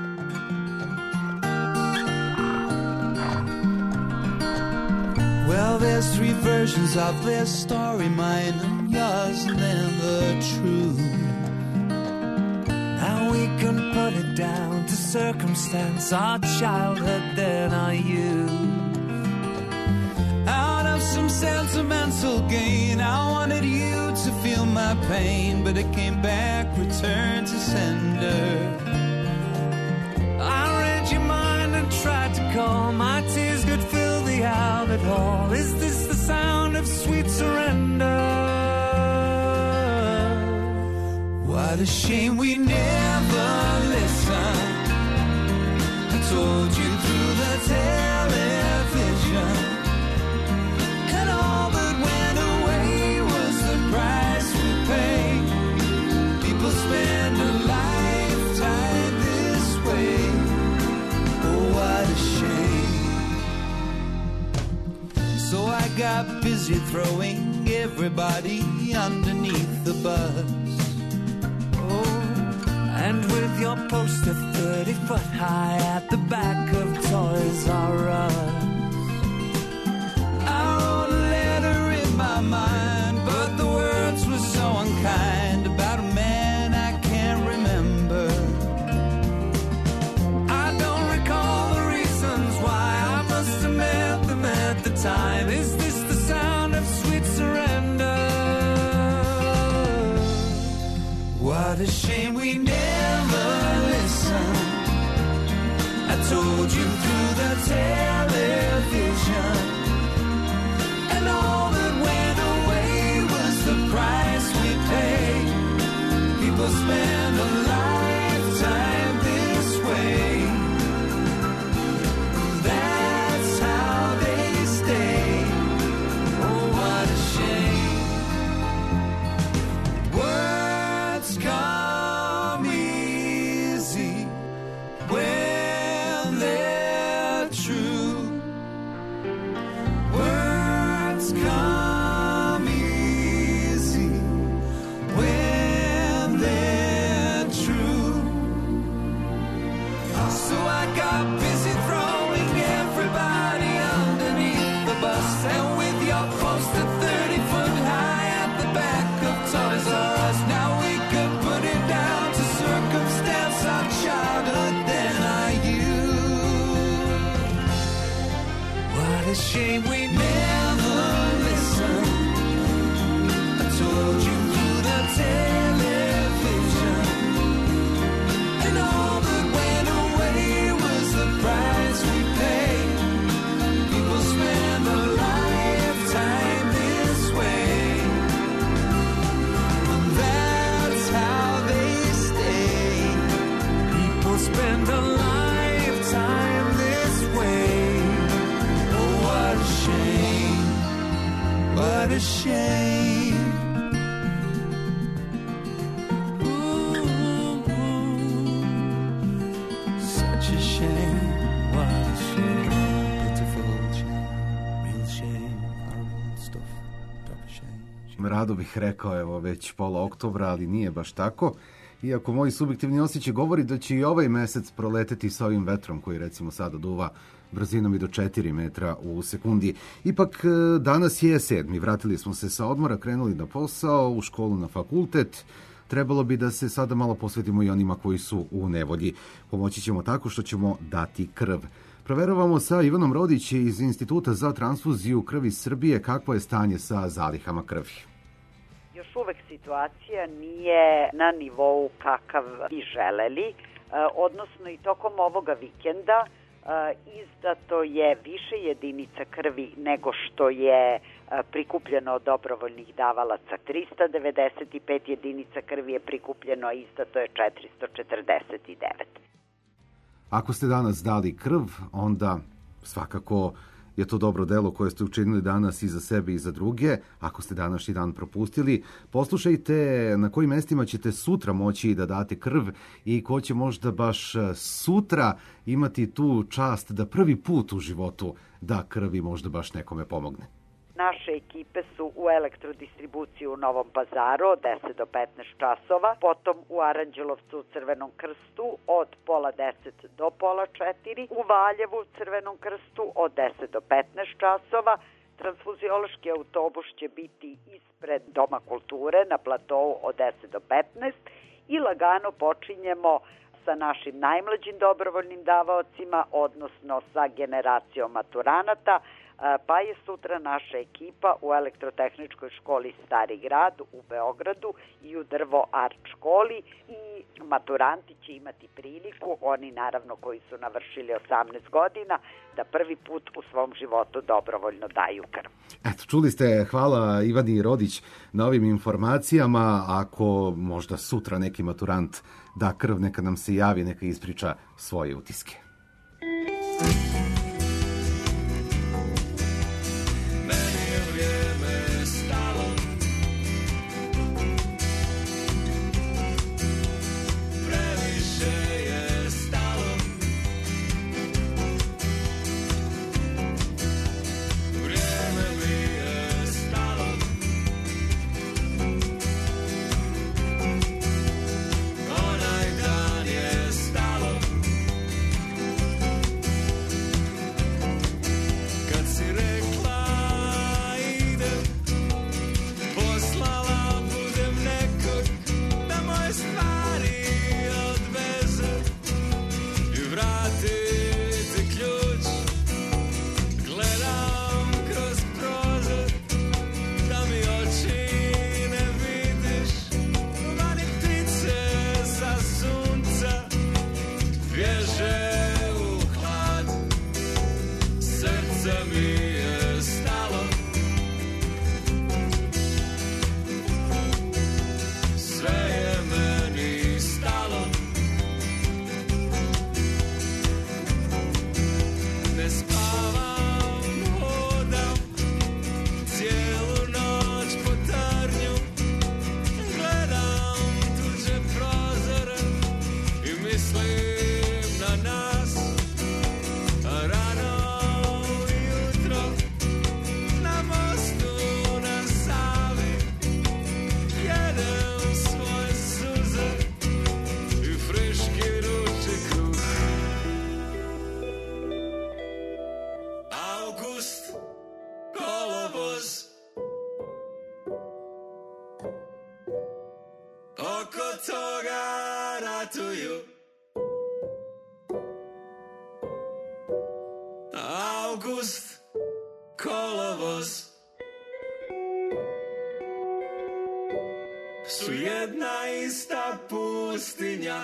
Well, there's three versions of this story, mine and yours, and then the truth. Now we can put it down to circumstance, our childhood, then our youth. Out of some sentimental gain, I wanted you to feel my pain, but it came back, returned to sender. I read your mind and tried to call, my tears could fill the Albert Hall. Is this the sound of sweet surrender? What a shame we never listened. I told you through the television, and all that went away was the price we paid. People spend a lifetime this way. Oh, what a shame. So I got busy throwing everybody underneath the bus. And with your poster 30 foot high at the back of Toys R Us, I wrote a letter in my mind, but the words were so unkind, about a man I can't remember. I don't recall the reasons why, I must have met them at the time. Is this the sound of sweet surrender? What a shame we never listened. I told you through the television, and all that went away was the price we paid. People spend a lifetime this way. That's how they stay. Oh, what a shame. Words come easy when they're true. Words come easy when they're true. So I got busy throwing everybody underneath the bus, and with your poster 30 foot high at the back of Toys R Us, now we could put it down to circumstance, our childhood, then our youth. What a shame we never listened. I told you through the television, and all that went away was the price we paid. People spend a lifetime this way. That's how they stay. People spend a lifetime this way. Oh, what a shame. What a shame. Ooh, such a shame. What a shame. Pitiful shame. Real shame. Horrible stuff. Proper shame. Rado bih rekao, evo, već pola oktobra, ali nije baš tako. Iako moj subjektivni osjećaj govori da će i ovaj mesec proleteti sa ovim vetrom koji recimo sada duva brzinom i do 4 metra u sekundi. Ipak danas je 7. Vratili smo se sa odmora, krenuli na posao, u školu, na fakultet. Trebalo bi da se sada malo posvetimo i onima koji su u nevolji. Pomoći ćemo tako što ćemo dati krv. Proveravamo sa Ivanom Rodić iz Instituta za transfuziju krvi Srbije kakvo je stanje sa zalihama krvi. Još uvek situacija nije na nivou kakav bi želeli, odnosno i tokom ovoga vikenda izdato je više jedinica krvi nego što je prikupljeno od dobrovoljnih davalaca. 395 jedinica krvi je prikupljeno, a izdato je 449. Ako ste danas dali krv, onda svakako je to dobro delo koje ste učinili danas i za sebe i za druge. Ako ste današnji dan propustili, poslušajte na kojim mestima ćete sutra moći da date krv i ko će možda baš sutra imati tu čast da prvi put u životu da krv i možda baš nekome pomogne. Naše ekipe su u elektrodistribuciji u Novom Pazaru od 10 do 15 časova, potom u Aranđelovcu u Crvenom krstu od pola 10 do pola 4, u Valjevu u Crvenom krstu od 10 do 15 časova. Transfuziološki autobus će biti ispred Doma kulture na platou od 10 do 15 i lagano počinjemo sa našim najmlađim dobrovoljnim davaocima, odnosno sa generacijom maturanata, pa je sutra naša ekipa u Elektrotehničkoj školi Stari grad u Beogradu i u Drvo Art školi i maturanti će imati priliku, oni naravno koji su navršili 18 godina, da prvi put u svom životu dobrovoljno daju krv. Eto, čuli ste, hvala Ivani Rodić na ovim informacijama. Ako možda sutra neki maturant da krv, neka nam se javi, neka ispriča svoje utiske. August, kolovoz su jedna ista pustinja.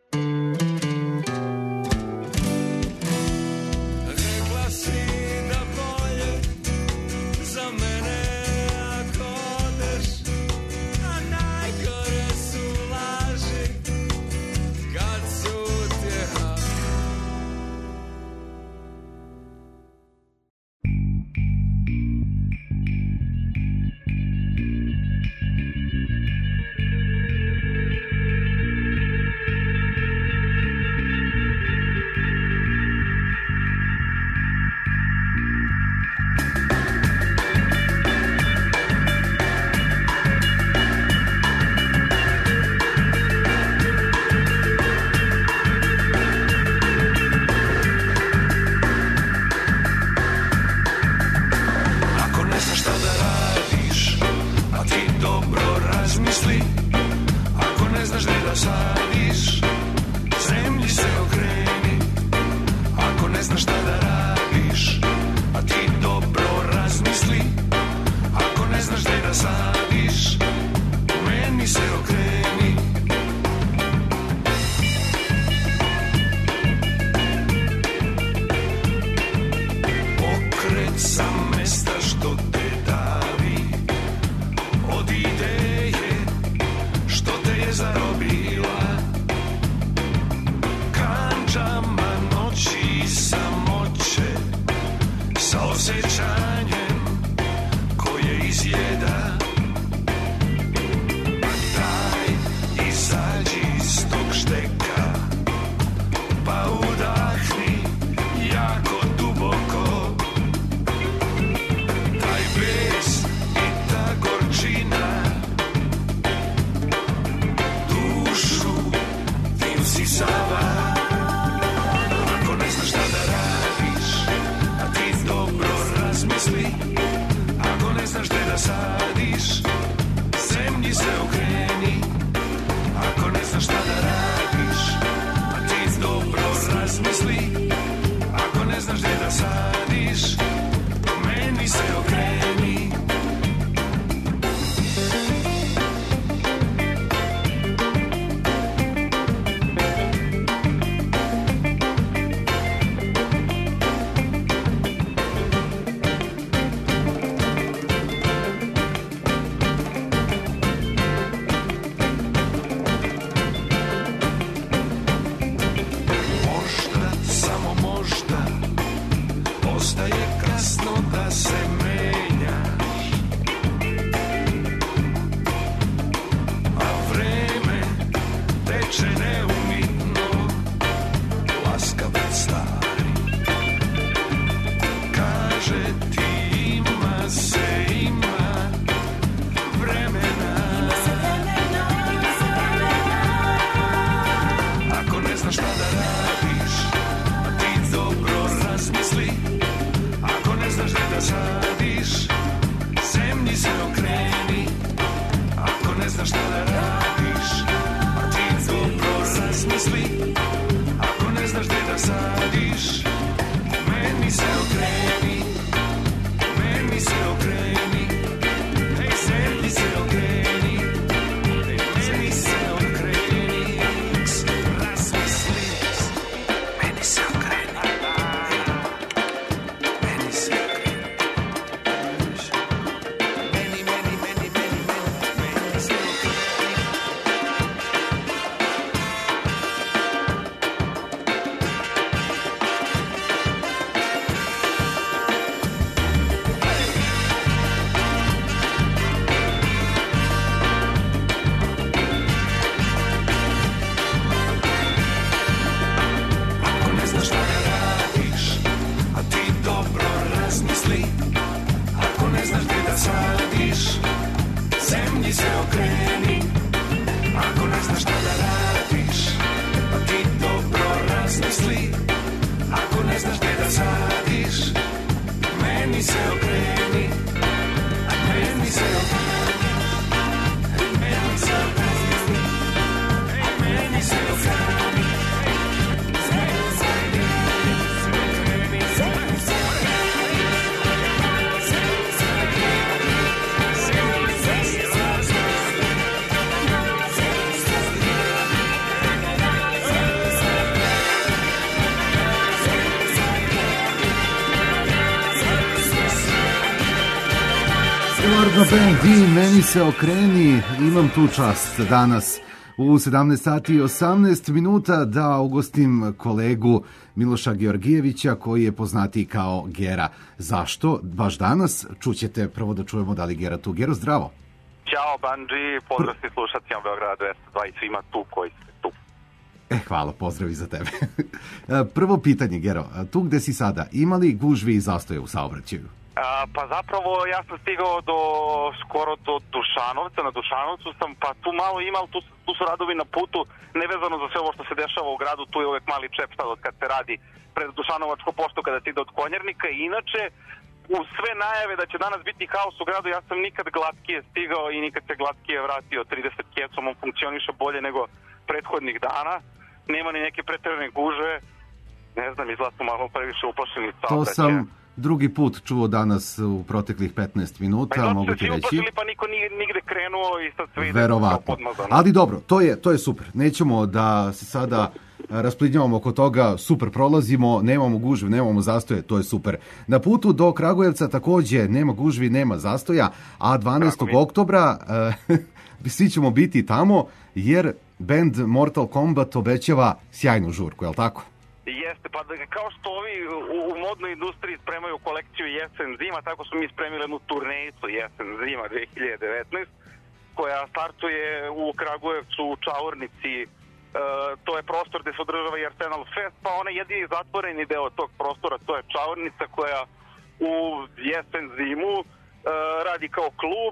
Rekla si da bolje za mene ako odeš, a najgore su laži kad su utjeha. sadiš, zemlji se okreni. Ako ne znaš šta da radiš, a ti dobro razmisli. Ako ne znaš gdje da sadiš, meni se okreni. Band i meni se okreni, imam tu čast danas u 17 sati i 18 minuta da ugostim kolegu Miloša Georgijevića koji je poznatiji kao Gera. Zašto? Baš danas čućete, prvo da čujemo da li Gera tu. Gero, zdravo. Ćao Bandži, pozdrav svi slušacima Beograda 202 i svima tu koji ste tu. Hvala, pozdrav i za tebe. Prvo pitanje, Gero, tu gde si sada, ima li gužvi i zastoje u saobraćaju? Pa zapravo ja sam stigao skoro do Dušanovca, na Dušanovcu sam, pa tu malo imao, tu su radovi na putu, nevezano za sve ovo što se dešava u gradu, tu je uvek mali čep sad od kad se radi pred Dušanovačko pošto kada se ide od Konjernika. I inače, u sve najave da će danas biti haos u gradu, ja sam nikad glatkije stigao i nikad se glatkije vratio 30 kecom, on funkcioniše bolje nego prethodnih dana, nema ni neke preterane guže, ne znam, izgleda su malo previše uplašeni saobraćaja. To sam drugi put čuo danas u proteklih 15 minuta, mogu ti reći. Pa niko nigde krenuo i sad sve ide podmazano. Ali dobro, to je super. Nećemo da se sada rasplinjavamo oko toga, super prolazimo, nemamo gužve, nemamo zastoje, to je super. Na putu do Kragujevca takođe nema gužvi, nema zastoja, a 12. oktobra svi ćemo biti tamo jer band Mortal Kombat obećava sjajnu žurku, je li tako? Jeste, pa kao što ovi u modnoj industriji spremaju kolekciju jesen-zima, tako smo mi spremili jednu turnejicu jesen-zima 2019, koja startuje u Kragujevcu, u Čaurnici. To je prostor gde se održava i Arsenal Fest, pa onaj jedini zatvoreni deo tog prostora, to je Čaurnica koja u jesen-zimu radi kao klub,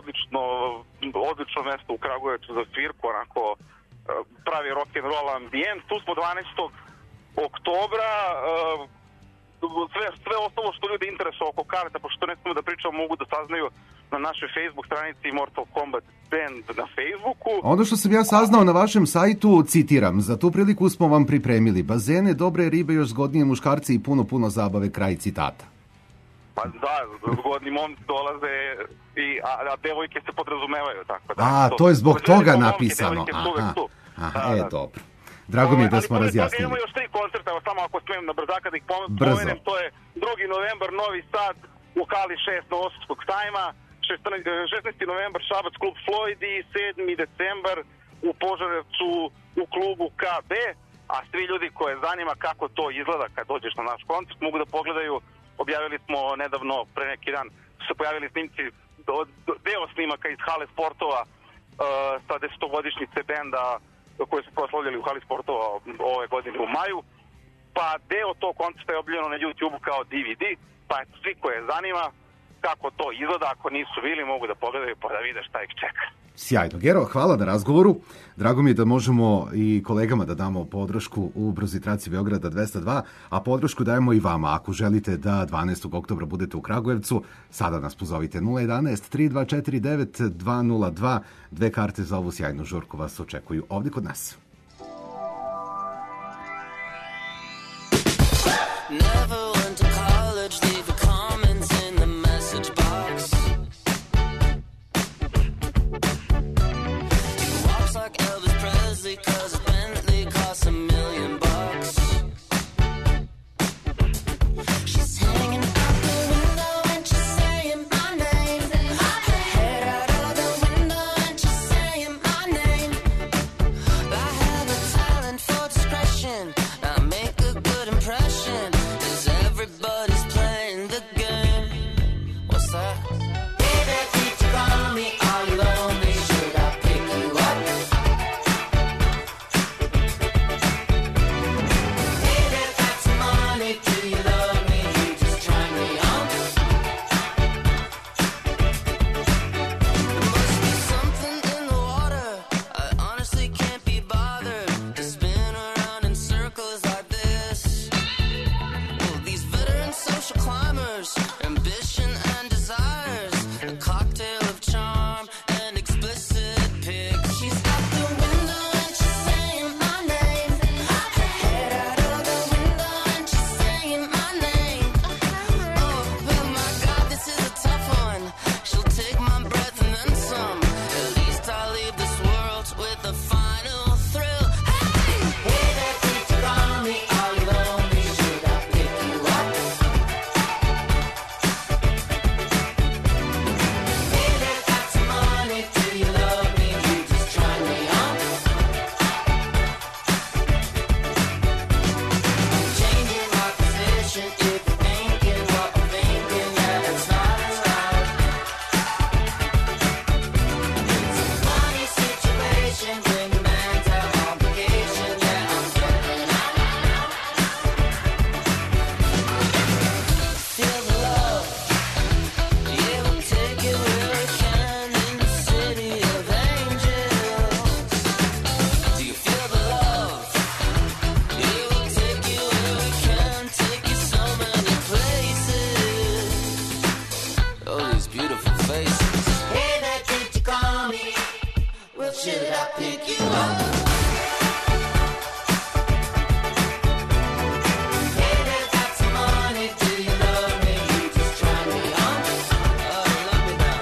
odlično mesto u Kragujevcu za svirku, onako pravi rock'n'roll ambijent. Tu smo 12. oktobra, sve ostalo što ljudi interesuje oko karta, pošto ne smemo da pričamo, mogu da saznaju na našoj Facebook stranici Mortal Kombat Band na Facebooku. Ono što sam ja saznao na vašem sajtu, citiram, za tu priliku smo vam pripremili bazene, dobre ribe, još zgodnije muškarci i puno zabave, kraj citata. Pa da, zgodni momci dolaze, a devojke se podrazumevaju, tako da. A, to je zbog toga momke, napisano. devojke su uvek tu. Dobro. Drago mi je da smo Ali razjasnili. imamo još 3 koncerta, evo samo ako smijem na brzaka da ih pomenem, to je 2. novembar Novi Sad u hali 6 Novosadskog sajma, 16. novembar Šabac klub Floyd i 7. decembar u Požarevcu u klubu KB, a svi ljudi koje zanima kako to izgleda kad dođeš na naš koncert mogu da pogledaju. Objavili smo nedavno, pre neki dan, su se pojavili snimci, deo snimaka iz hale sportova sa 10-godišnjice benda koje su proslavljali u hali sportova ove godine u maju, pa deo tog koncerta je objavljeno na YouTube kao DVD, pa svi koje zanima kako to izgleda, ako nisu bili mogu da pogledaju pa da vide šta ih čeka. Sjajno. Gero, hvala na razgovoru. Drago mi je da možemo i kolegama da damo podršku u brzi traci Beograda 202, a podršku dajemo i vama. Ako želite da 12. oktobra budete u Kragujevcu, sada nas pozovite 011 3249 202. 2 karte za ovu sjajnu žurku vas očekuju ovdje kod nas. Never went to college, leave the comments in the message box. He walks like Elvis Presley, cause his Bentley costs $1 million. She's hanging out the window and she's saying my name. Her head out of the window and she's saying my name. I have a talent for discretion, I make a good impression. Everybody's playing the game. What's that? Baby, did you call me? Are you lonely? Should I pick you up? Baby, got some money. Do you love me? You just try me on. There must be something in the water. I honestly can't be bothered to spin around in circles like this. These veteran social climbers, ambition and desires, a cocktail of charm and explicit pics. She's out the window and she's saying my name. Her head out of the window and she's saying my name. Oh, but my God, this is a tough one. She'll take my breath and then some. At least I'll leave this world with a final thrill. Hey! Baby, did you call me? Are you lonely? Should I pick you up? Baby, got some money. Do you love me? You just try me on. I'm changing my position if you're thinking what I'm thinking. Yeah, it's not as loud. It's a funny situation when your man's out on vacation. Yeah, I'm getting out. Feel the love. Yeah, we'll take it where we can in the city of angels. Do you feel the love? Yeah, we'll take you where we can, take you so many places. Oh, these beautiful faces. Hey there, did you call me? Well, should I pick you up? Hey there, got some money. Do you love me? You just try me on. Oh, love me now.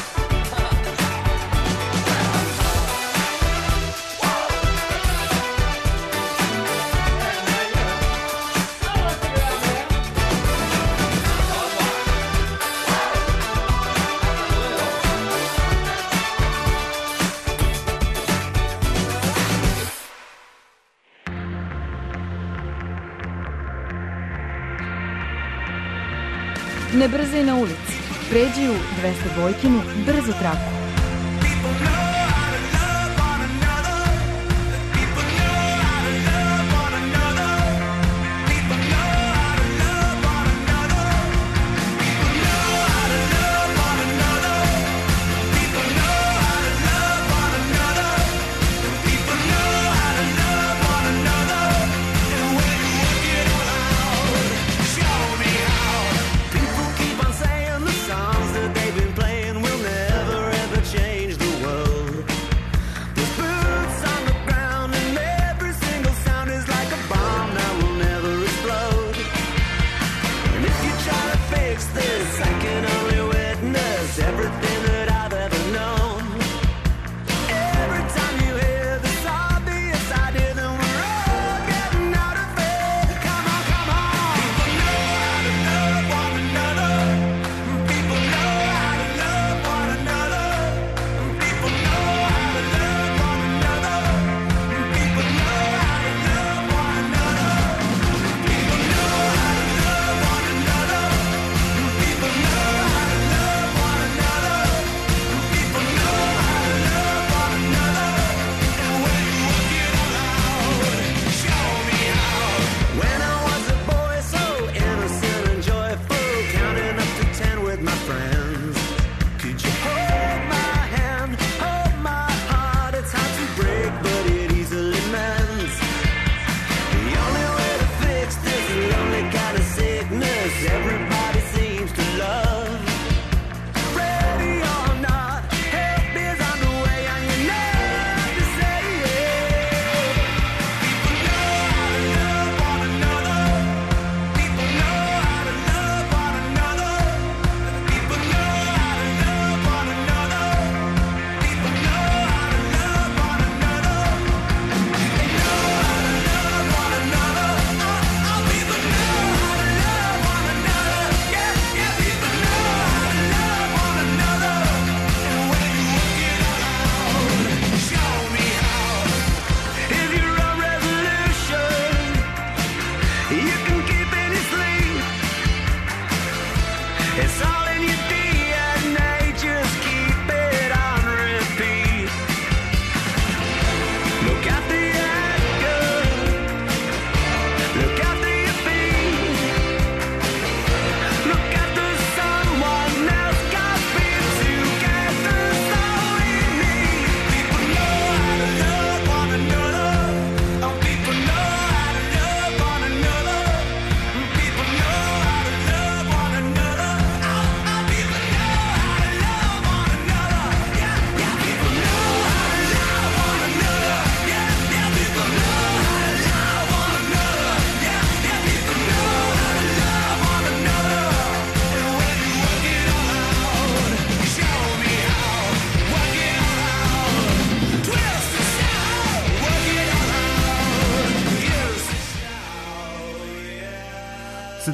Ne brzaj na ulici. Pređi u 202-kinu brzu traku. People keep on saying the songs that they've been playing will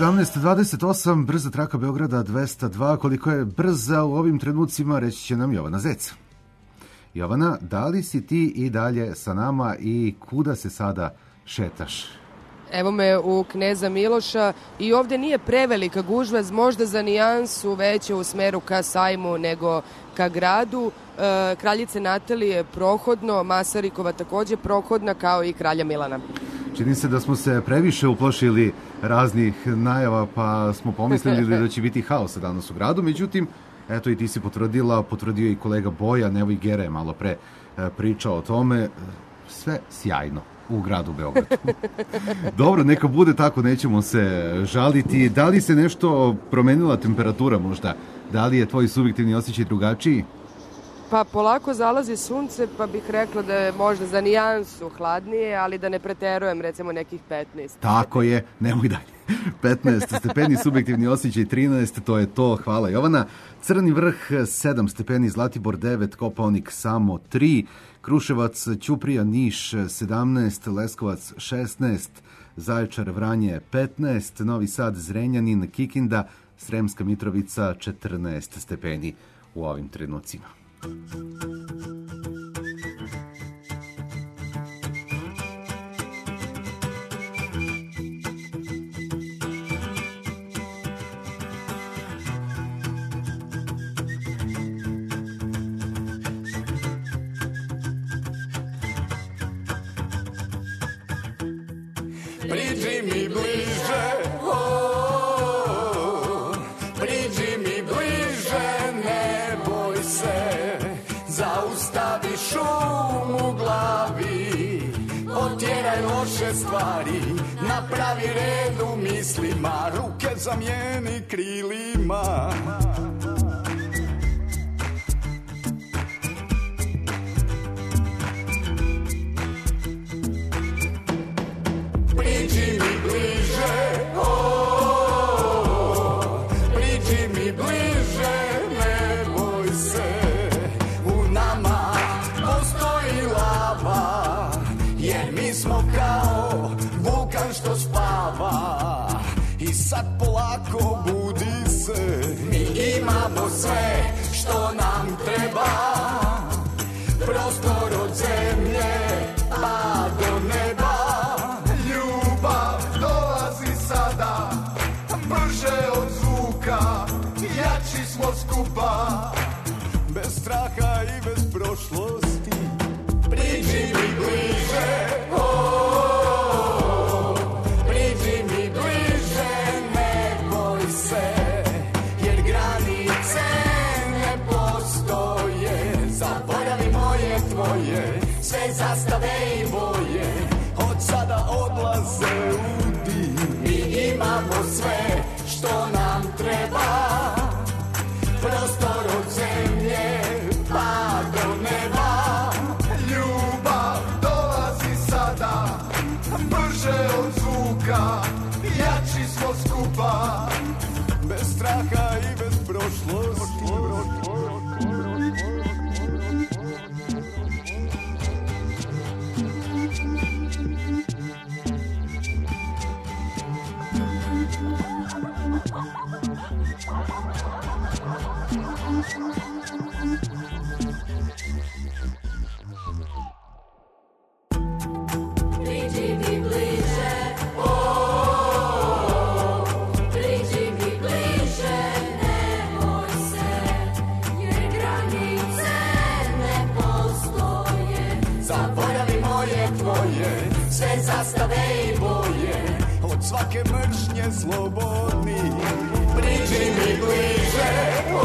17:28, brza traka Beograda 202. Koliko je brza u ovim trenucima, reći će nam Jovana Zec. Jovana, da li si ti i dalje sa nama i kuda se sada šetaš? Evo me u Kneza Miloša i ovde nije prevelika gužva, možda za nijansu veće u smeru ka sajmu nego ka gradu. Kraljice Natalije je prohodno, Masarikova takođe prohodna, kao i Kralja Milana. Čini se da smo se previše uplašili raznih najava, pa smo pomislili da će biti haosa danas u gradu. Međutim, eto i ti si potvrdio i kolega Bojan, evo i Gera je malo pre pričao o tome. Sve sjajno u gradu Beogradu. Dobro, neka bude tako, nećemo se žaliti. Da li se nešto promenila temperatura možda? Da li je tvoj subjektivni osjećaj drugačiji? Pa polako zalazi sunce, pa bih rekla da je možda za nijansu hladnije, ali da ne preterujem, recimo nekih 15. Tako je, nemoj dalje. 15 stepeni, subjektivni osjećaj 13, to je to, hvala Jovana. Crni vrh 7 stepeni, Zlatibor 9, Kopaonik samo 3, Kruševac, Ćuprija, Niš 17, Leskovac 16, Zaječar, Vranje 15, Novi Sad, Zrenjanin, Kikinda, Sremska Mitrovica 14 stepeni u ovim trenucima. Priđi mi bliže, priđi mi bliže, ne boj se, zaustavi šum u glavi, otjeraj loše stvari, napravi red u mislima, ruke zamijeni krilima. Priđi mi bliže, priđi mi bliže, ne boj se, u nama postoji lava, jer mi smo kao vulkan što spava, i sad polako budi se, mi imamo sve što nam treba, prostor od zemlje pa do neba. Brže od zvuka, jači smo skupa, bez straha i bez prošlosti. Priđi mi bliže, priđi mi bliže, ne boj se, jer granice ne postoje. Zaboravi moje tvoje, sve zastave i boje, od sada odlaze u imamo sve što nam treba, prostor od zemlje pa do neba. Ljubav dolazi sada, brže od zvuka, jači smo skupa, bez straha i bez prošlosti. Priđi mi bliže, priđi mi bliže, ne boj se, jer granice ne postoje. Zaboravi moje tvoje, sve zastave i boje, od svake mržnje slobodni. Priđi mi bliže,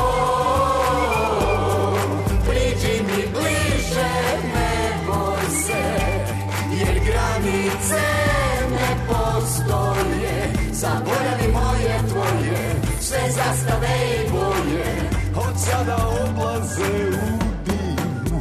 priđi mi bliže, ne boj se, jer granice ne postoje. Zaboravi moje tvoje, sve zastave i boje, od sada odlaze u dim.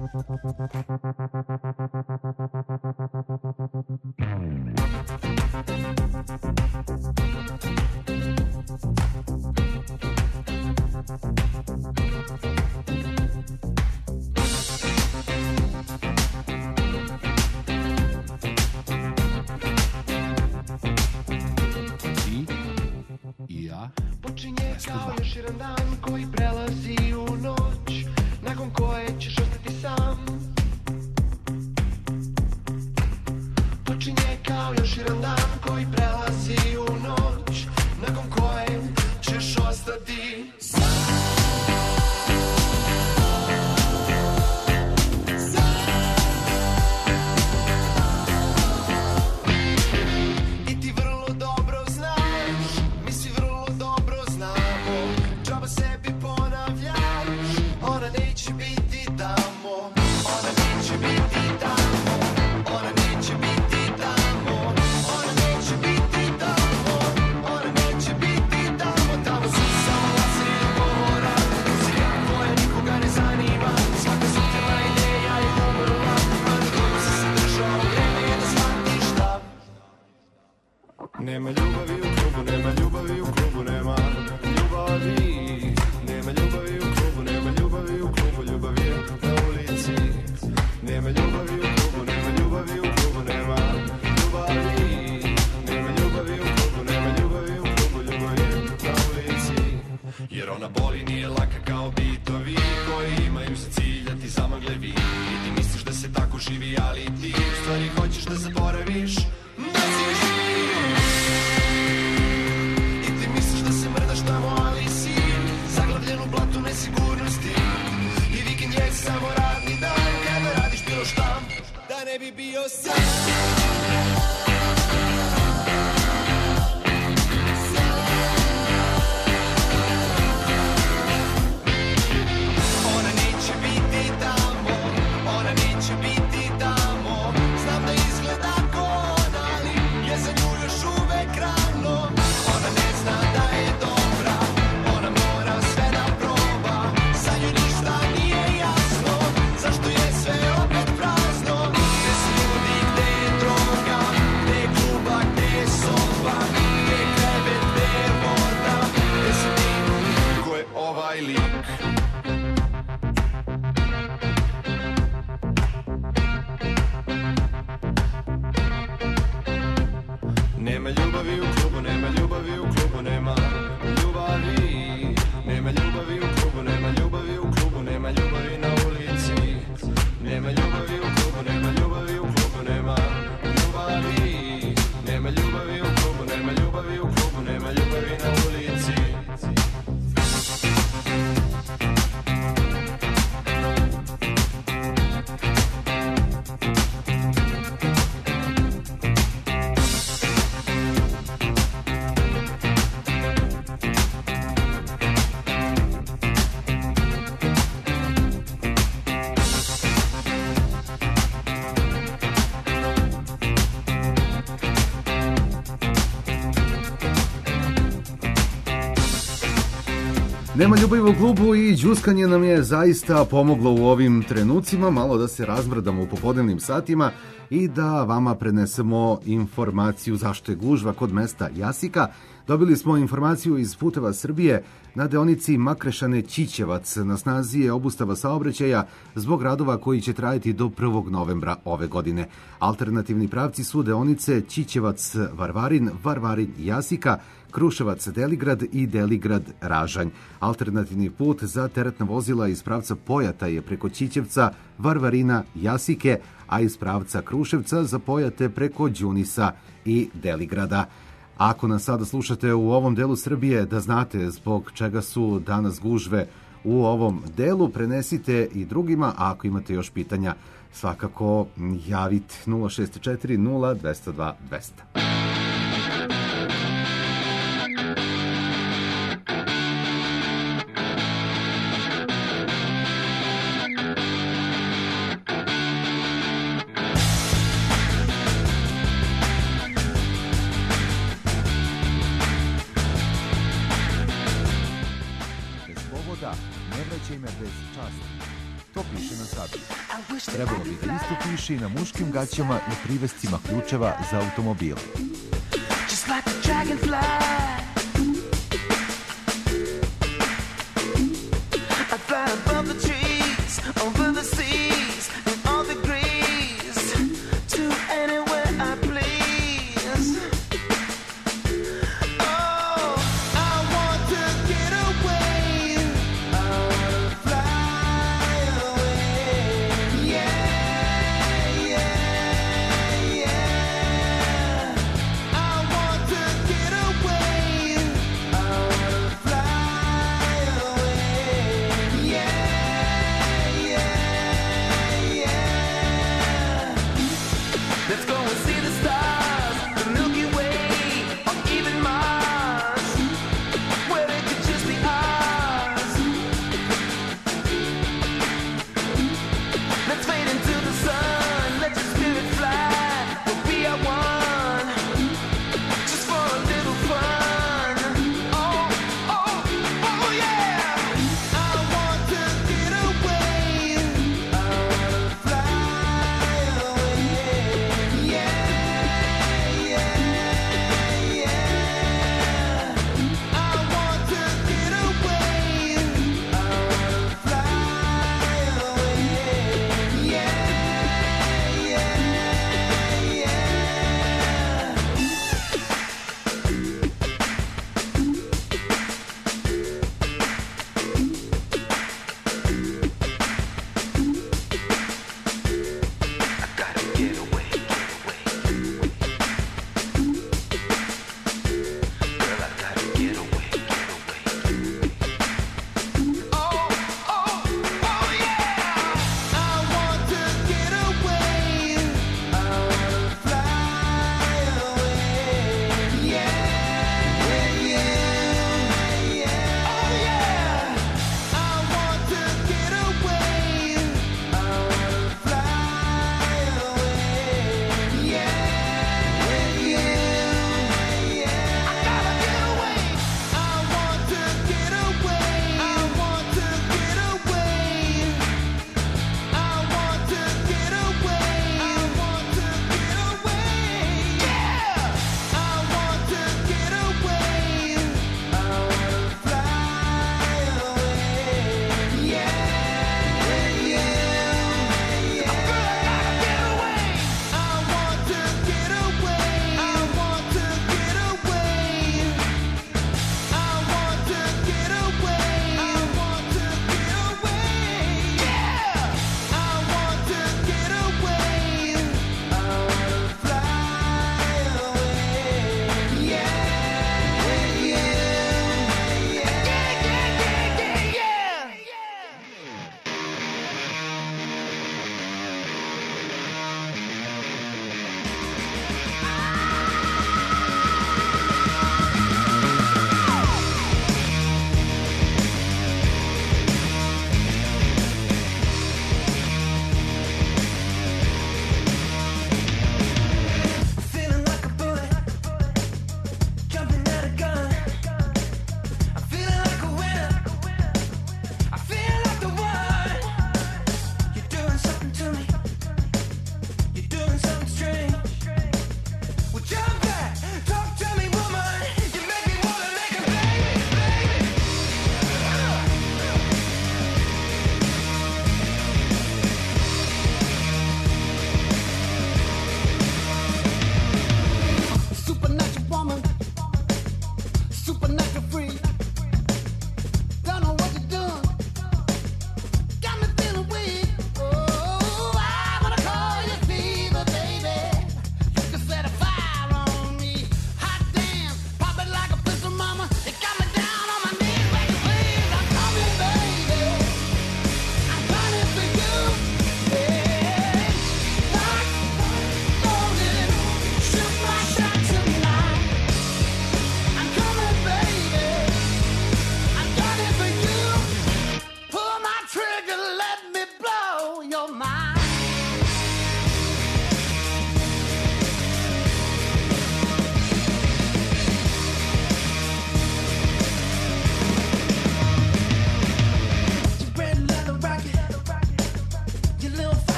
I ja. Počinje kao još jedan dan koji prelazi u noć, nakon koje ćeš ostati sam. Počinje kao još jedan dan koji prelazi u noć, nakon koje ćeš ostati sam. Nema ljubavi u klubu, nema ljubavi u klubu, nema ljubavi. Nema ljubavi u klubu, nema ljubavi u klubu, ljubav je na ulici. Nema ljubavi u klubu, nema ljubavi u klubu, nema ljubavi. Nema ljubavi u klubu, nema ljubavi u klubu, ljubav je na ulici. Jer ona boli, nije laka kao bitovi koji imaju za cilj da ti zamagle vi. I ti misliš da se tako živi, ali ti u stvari hoćeš da zaboraviš da si živ. Nesigurnosti i vikend je samo radni dan kada radiš bilo šta da ne bi bio sam. Ona neće biti tamo, ona neće biti tamo. Znam da izgleda ko ona, ali je za nju još uvek rano. Ona ne zna da je dobra, ona mora sve da proba. Za nju ništa nije jasno, zašto je sve opet prazno. Gde su ljudi, gde je droga, gde je kluba, gde je soba, gde je krevet, gde je voda, gde si ti, ko je ovaj lik. Nema ljubavi u klubu, nema ljubavi u klubu, nema ljubavi. Nema ljubavi u klubu, nema ljubavi u klubu, nema ljubavi na ulici. Nema ljubavi u klubu, nema ljubavi u klubu, nema ljubavi. Nema ljubavi u klubu, nema ljubavi u klubu, nema ljubavi na ulici. Nema ljubavi u klubu i đuskanje nam je zaista pomoglo u ovim trenucima, malo da se razmrdamo u popodnevnim satima i da vama prenesemo informaciju zašto je gužva kod mesta Jasika. Dobili smo informaciju iz Puteva Srbije na deonici Makrešane-Ćićevac. Na snazi je obustava saobraćaja zbog radova koji će trajati do 1. novembra ove godine. Alternativni pravci su deonice Ćićevac-Varvarin, Varvarin-Jasika, Kruševac-Deligrad i Deligrad-Ražanj. Alternativni put za teretna vozila iz pravca Pojata je preko Ćićevca, Varvarina, Jasike, a iz pravca Kruševca za Pojate preko Đunisa i Deligrada. Ako nas sada slušate u ovom delu Srbije, da znate zbog čega su danas gužve u ovom delu, prenesite i drugima, a ako imate još pitanja, svakako javite 064 0202 200. Ne vraćaj me bez časti. To piše na sablji. Trebalo bi da isto piše i na muškim gaćama na privescima ključeva za automobile. Just like a dragonfly, I fly above the trees, over the seas, and all degrees, to anywhere I please. Oh, I want to get away, I want to fly away, yeah, yeah, yeah. I want to get away, I want to fly away, yeah, yeah.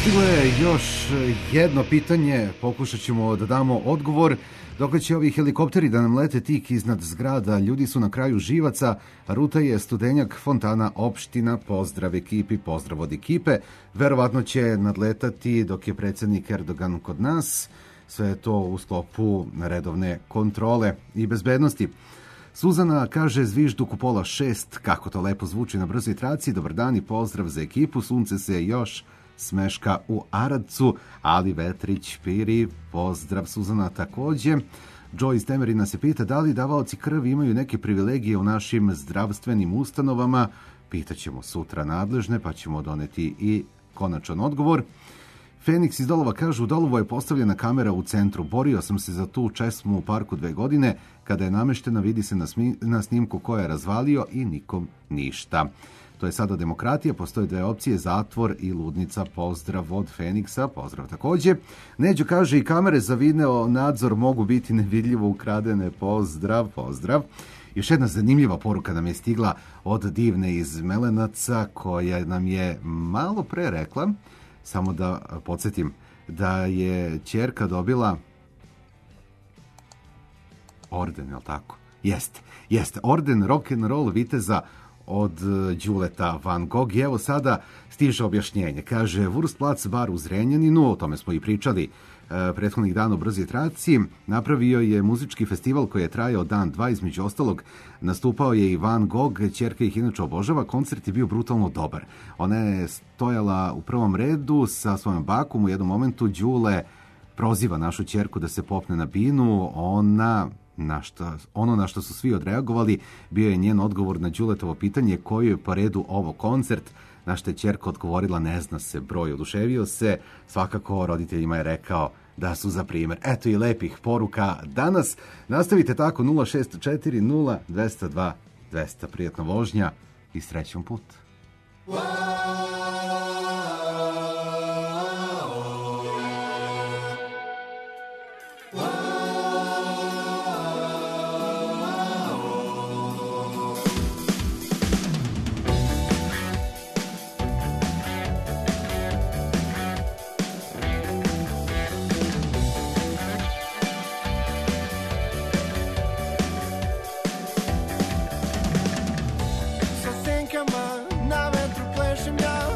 Pristiglo je još jedno pitanje, pokušat ćemo da damo odgovor. Dok će ovi helikopteri da nam lete tik iznad zgrada, ljudi su na kraju Živaca, ruta je Studenjak, Fontana, opština, pozdrav ekipi, pozdrav od ekipe. Verovatno će nadletati dok je predsjednik Erdogan kod nas, sve je to u sklopu redovne kontrole i bezbednosti. Suzana kaže zvižduk u 5:30, kako to lepo zvuči na brzoj traci, dobar dan i pozdrav za ekipu, sunce se još smeška u Aradcu, Ali Vetrić piri, pozdrav Suzana takođe. Joe iz Temerina se pita da li davaoci krvi imaju neke privilegije u našim zdravstvenim ustanovama, pitaćemo sutra nadležne pa ćemo doneti i konačan odgovor. Feniks iz Dolova kaže, u Dolovo je postavljena kamera u centru. Borio sam se za tu česmu u parku 2 godine. Kada je nameštena, vidi se na snimku ko je razvalio i nikom ništa. To je sada demokratija, postoje 2 opcije, zatvor i ludnica. Pozdrav od Feniksa, pozdrav takođe. Neđo kaže i kamere za video nadzor mogu biti nevidljivo ukradene. Pozdrav, pozdrav. Još jedna zanimljiva poruka nam je stigla od Divne iz Melenaca, koja nam je malo pre rekla, samo da podsjetim, da je ćerka dobila orden, je li tako? Jeste, orden rock'n'roll viteza od Đuleta Van Gogh. I evo sada stiže objašnjenje. Kaže, Wurstplatz bar u Zrenjaninu, o tome smo i pričali prethodnih dana u brzoj traci, napravio je muzički festival koji je trajao dan 2, između ostalog nastupao je i Van Gogh, ćerka ih inače obožava, koncert je bio brutalno dobar. Ona je stojala u prvom redu sa svojom bakom, u jednom momentu Đule proziva našu ćerku da se popne na binu, ono na što su svi odreagovali bio je njen odgovor na Đuletovo pitanje koji je po redu ovo koncert, na što je ćerka odgovorila ne zna se broj, oduševio se, svakako roditeljima je rekao da su za primjer. Eto i lepih poruka danas. Nastavite tako 064 0 202 200. Prijatna vožnja i srećan put. Sa senkama na vetru plešem ja,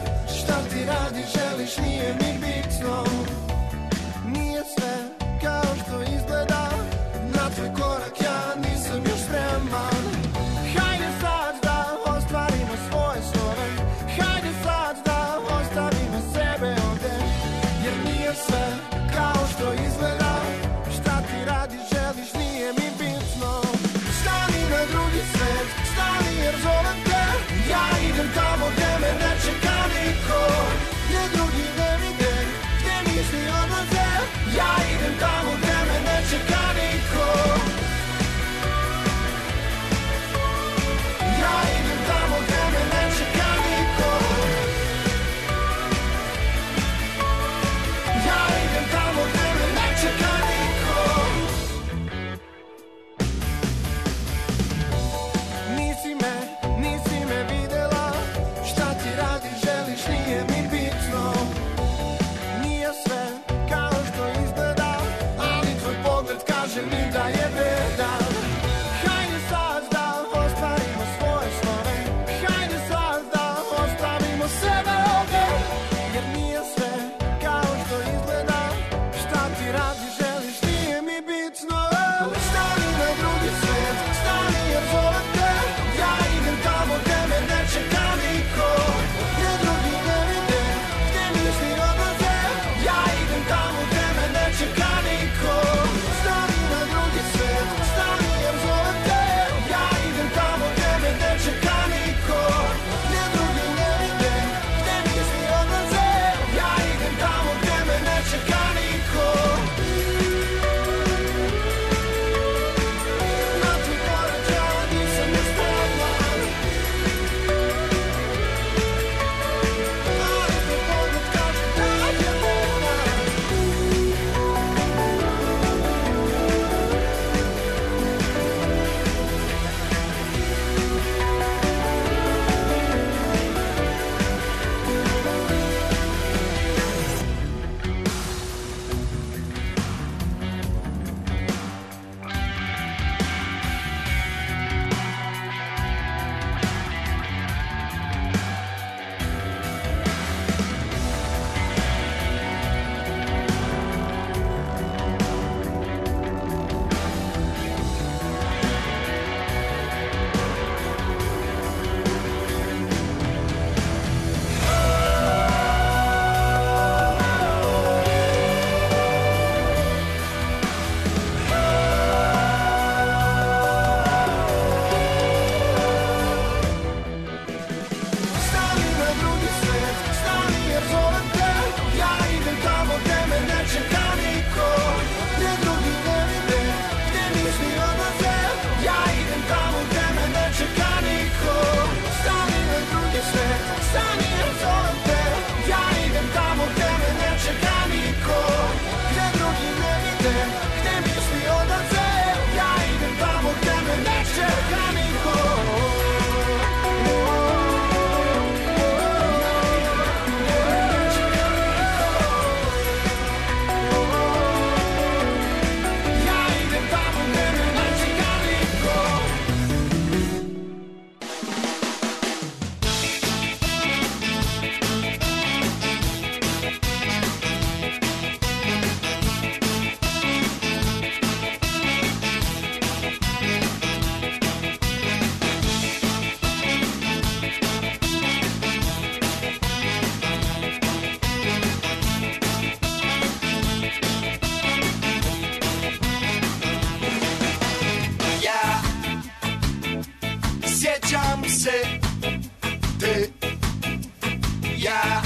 sjećam se te, ja.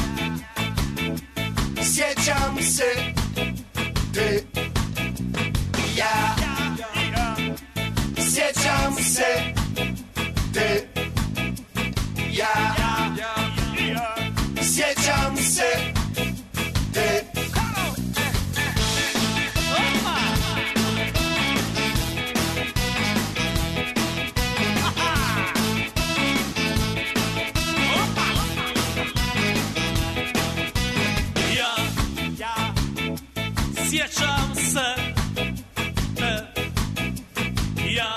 Sjećam se te, ja. Sjećam se te, ja. Sjećam se te. Sjećam se te, ja.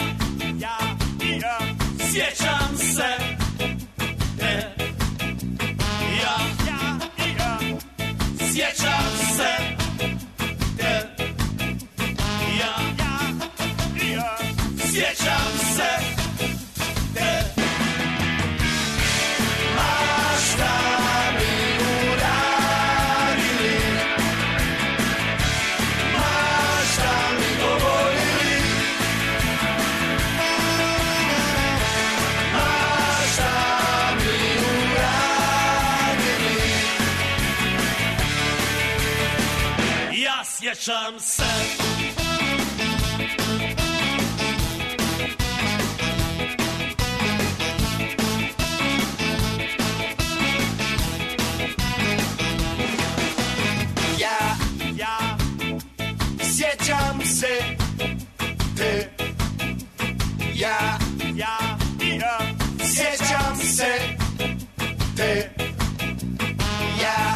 Sjećam se te, ja. Sjećam se te, ja. Sjećam se te. Ma šta mi uradili, ma šta mi govorili, ma šta mi uradili. Ja sjećam se. Sjećam se te, ja. Sjećam se te, ja.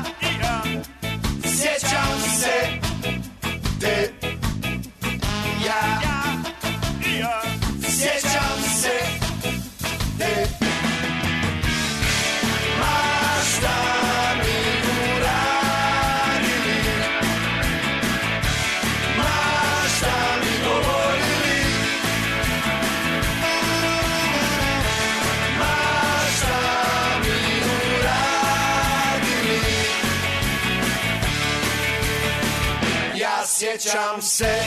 Sjećam se te, ja. Sjećam se te. Ma šta mi uradili, ma šta mi govorili, ma šta mi uradili. Ja sjećam se.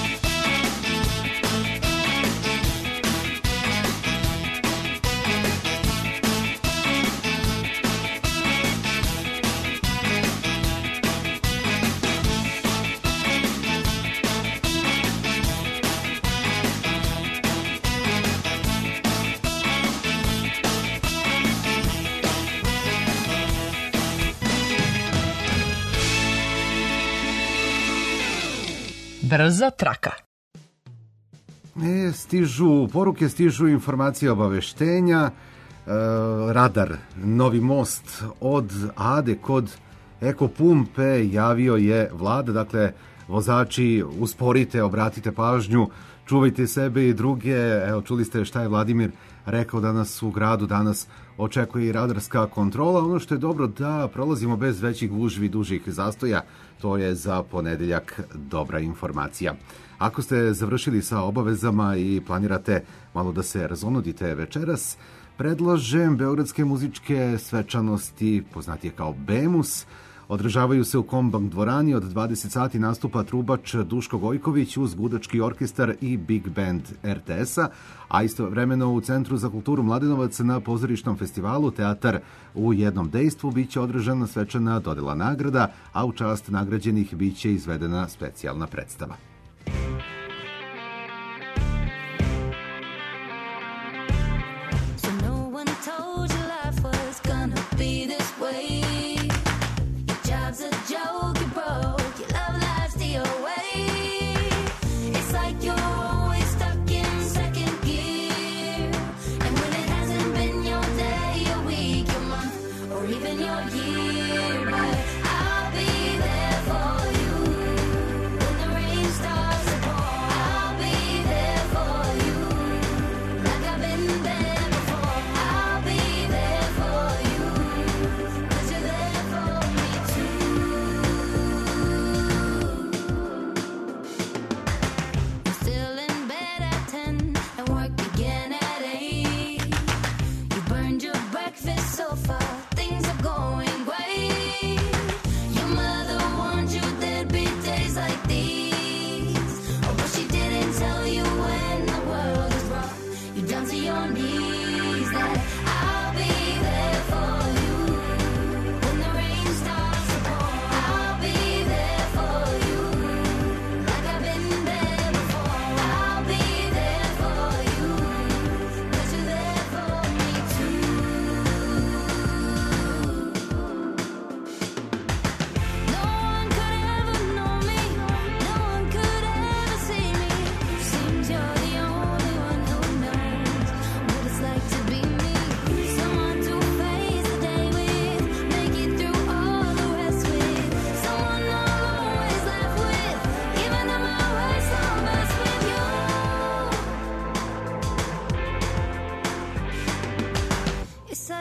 Brza traka. Stižu poruke, stižu informacije, obaveštenja. Radar, Novi Most od Ade kod Eko Pumpe javio je vlada. Dakle, vozači, usporite, obratite pažnju, čuvajte sebe i druge. Evo, čuli ste šta je Vladimir rekao danas u gradu. Danas očekuje i radarska kontrola. Ono što je dobro da prolazimo bez većih gužvi, dužih zastoja. To je za ponedeljak dobra informacija. Ako ste završili sa obavezama i planirate malo da se razonudite večeras, predlažem beogradske muzičke svečanosti, poznatije kao BEMUS. Održavaju se u Kombank dvorani, od 20 sati nastupa trubač Duško Gojković uz gudački orkestar i Big Band RTS-a, a istovremeno u Centru za kulturu Mladenovac na pozorišnom festivalu Teatar u jednom dejstvu biće održana svečana dodela nagrada, a u čast nagrađenih biće izvedena specijalna predstava. So no one told you life was gonna be this way. Your job's a joke, you broke, your love life's the way. It's like you're always stuck in second gear. And when it hasn't been your day, your week, your month, or even your year, but I'll be there for you when the rain starts.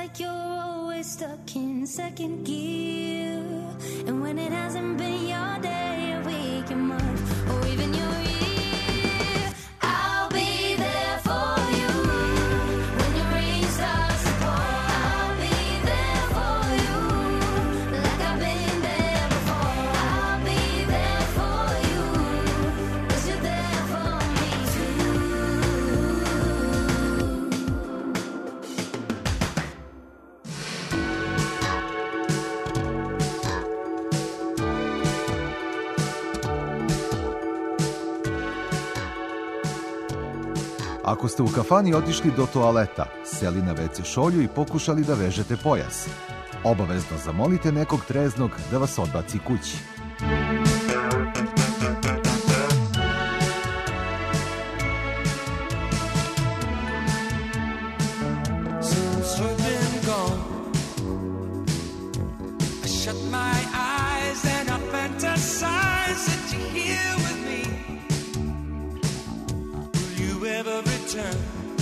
like you're always stuck in second gear. And when it hasn't been your day, your week, your month, or even your year, I'll be there for you. When the rain starts to pour, I'll be there for you. Like I've been there before, I'll be there for you. 'Cause you're there for me too. Ako ste u kafani otišli do toaleta, seli na WC šolju i pokušali da vežete pojas, obavezno zamolite nekog treznog da vas odbaci kući. Since you've been gone, I shut my eyes and I fantasize that you're here with me. Will you ever return?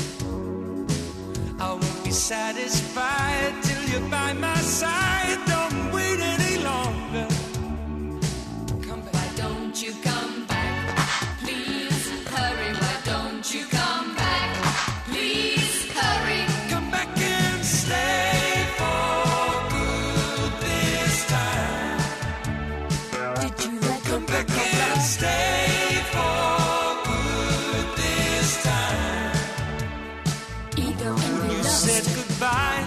I won't be satisfied till you're by my side. Don't wait any longer. Come back. Why don't you come back? Please hurry. Why don't you come back? Please hurry. Come back and stay for good this time. Did you let Come back and stay for good this time. ego and You said goodbye.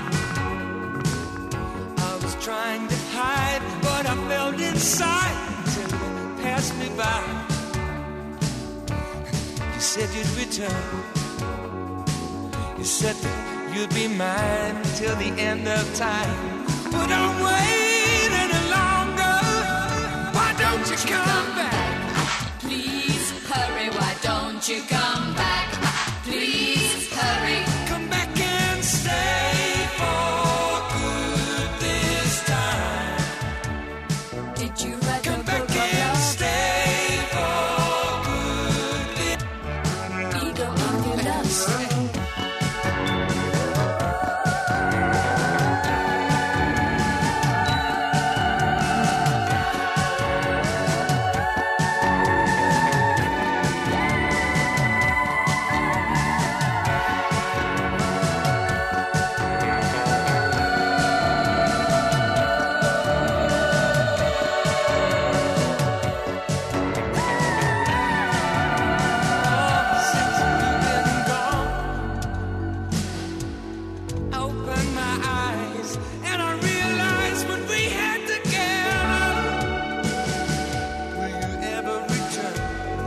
I was trying to hide what I felt inside till you passed me by. You said you'd return. You said that you'd be mine till the end of time. But don't wait any longer. Why don't you come back? Please hurry. Why don't you come back? Please hurry. Come back and stay for good this time. Did you write Come the back book of and love? stay for good this Ego and your lust. since you've been gone. I opened my eyes and I realized what we had together. Will you ever return?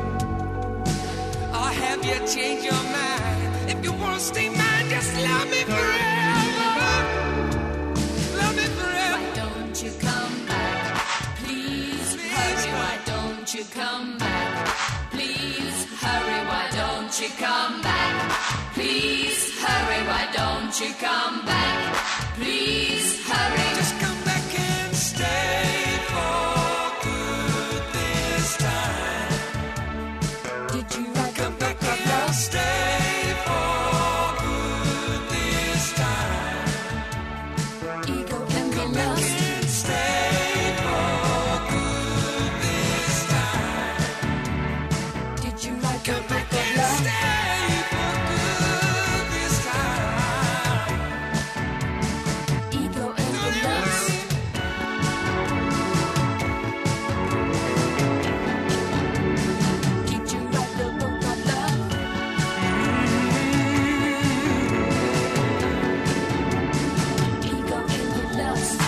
Or have you changed your mind? If you want to stay mine, just love me forever. Love me forever. Why don't you come back? Please hurry. Why don't you come back? Please hurry. Why don't you come back? Please hurry. Why don't you come back? Please hurry. Just come back and stay for good this time. Did you write the Come back book of and love? stay for good this time. Ego and your Come back lust. and stay for good this time. Did you write the Come book back of and love? stay for good this time. Ego and your lust. Did you write the book of love? Ego and your lust.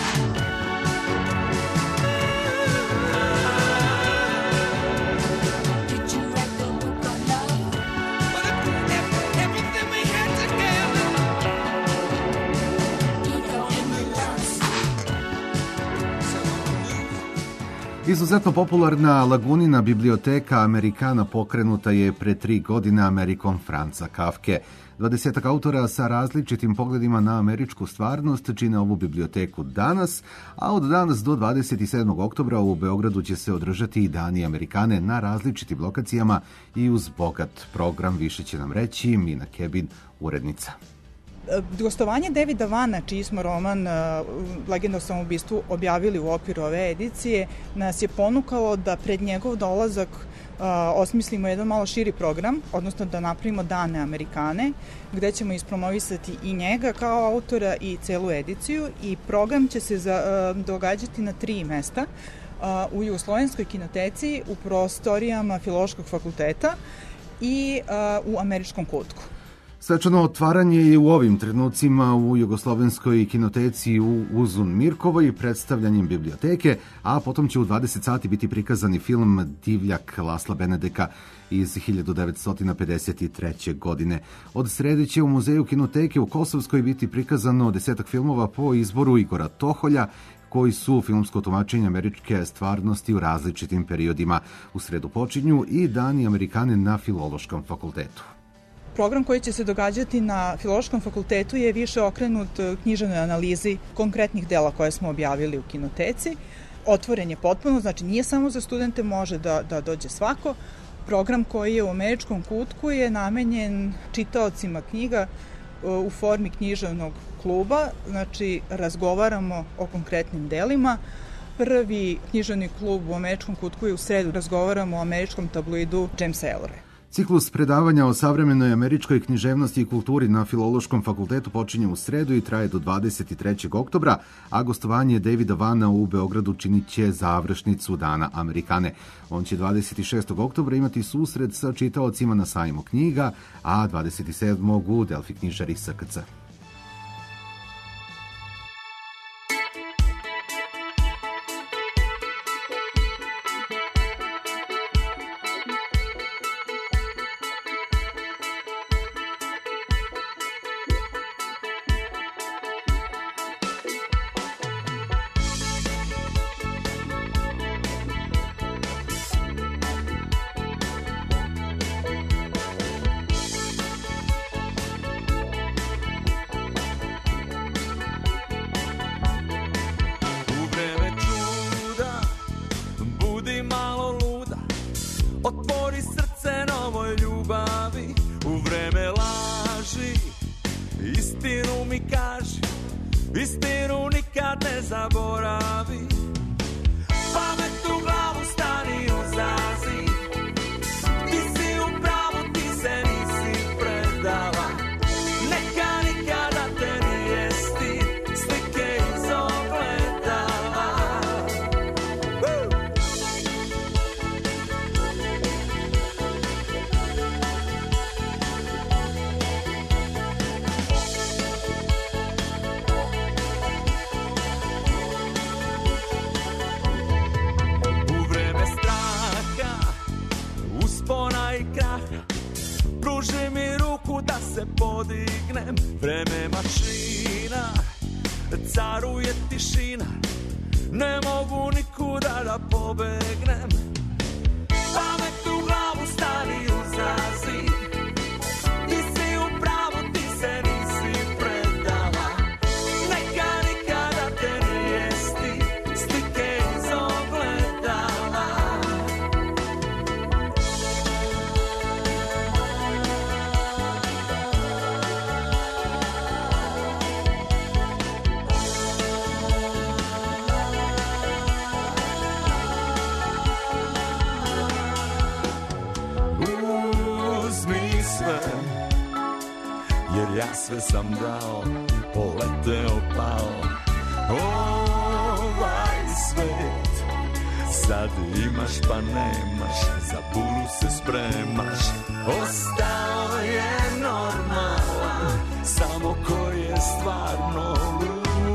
Did you write the book of love? Everything we had together. Ego and your lust. Izuzetno popularna Lagunina biblioteka Amerikana pokrenuta je pre 3 godine Amerikom Franca Kafke. 20 autora sa različitim pogledima na američku stvarnost čine ovu biblioteku danas, a od danas do 27. oktobra u Beogradu će se održati i Dani Amerikane na različitim lokacijama i uz bogat program. Više će nam reći Mina Kebin, urednica. Gostovanje Davida Vana, čiji smo roman Legenda o samoubistvu objavili u okviru ove edicije, nas je ponukalo da pred njegov dolazak osmislimo jedan malo širi program, odnosno da napravimo Dane Amerikane, gde ćemo ispromovisati i njega kao autora i celu ediciju, i program će se događati na 3 mesta: u Jugoslovenskoj kinoteci, u prostorijama Filološkog fakulteta i u Američkom kutku. Svečano otvaranje je u ovim trenucima u Jugoslovenskoj kinoteci u Uzun Mirkovoj predstavljanjem biblioteke, a potom će u 20 sati biti prikazani film Divljak Lasla Benedeka iz 1953. godine. Od srede će u Muzeju kinoteke u Kosovskoj biti prikazano 10 filmova po izboru Igora Toholja, koji su filmsko tumačenje američke stvarnosti u različitim periodima. U sredu počinju i Dani Amerikane na Filološkom fakultetu. Program koji će se događati na Filološkom fakultetu je više okrenut književnoj analizi konkretnih dela koje smo objavili u kinoteci. Otvoren je potpuno, znači nije samo za studente, može da dođe svako. Program koji je u Američkom kutku je namenjen čitaocima knjiga u formi književnog kluba, znači razgovaramo o konkretnim delima. Prvi književni klub u Američkom kutku je u sredu, razgovaramo o američkom tabloidu Jamesa Ellora. Ciklus predavanja o savremenoj američkoj književnosti i kulturi na Filološkom fakultetu počinje u sredu i traje do 23. oktobra, a gostovanje Davida Vana u Beogradu činit će završnicu Dana Amerikane. On će 26. oktobra imati susret sa čitaocima na sajmu knjiga, a 27. u Delfi knjižari SKC. Vreme mašina, caruje tišina, ne mogu nikuda da pobegnem. Pamet u glavu stani uzazi, ti si u pravu, ti se nisi predala. Neka nikada te nije slike iz ogledala. Jer ja sve sam dao, poleteo, pao. Ovaj svet sad imaš pa nemaš, za buru se spremaš. Ostao je normalan, samo ko je stvarno lud.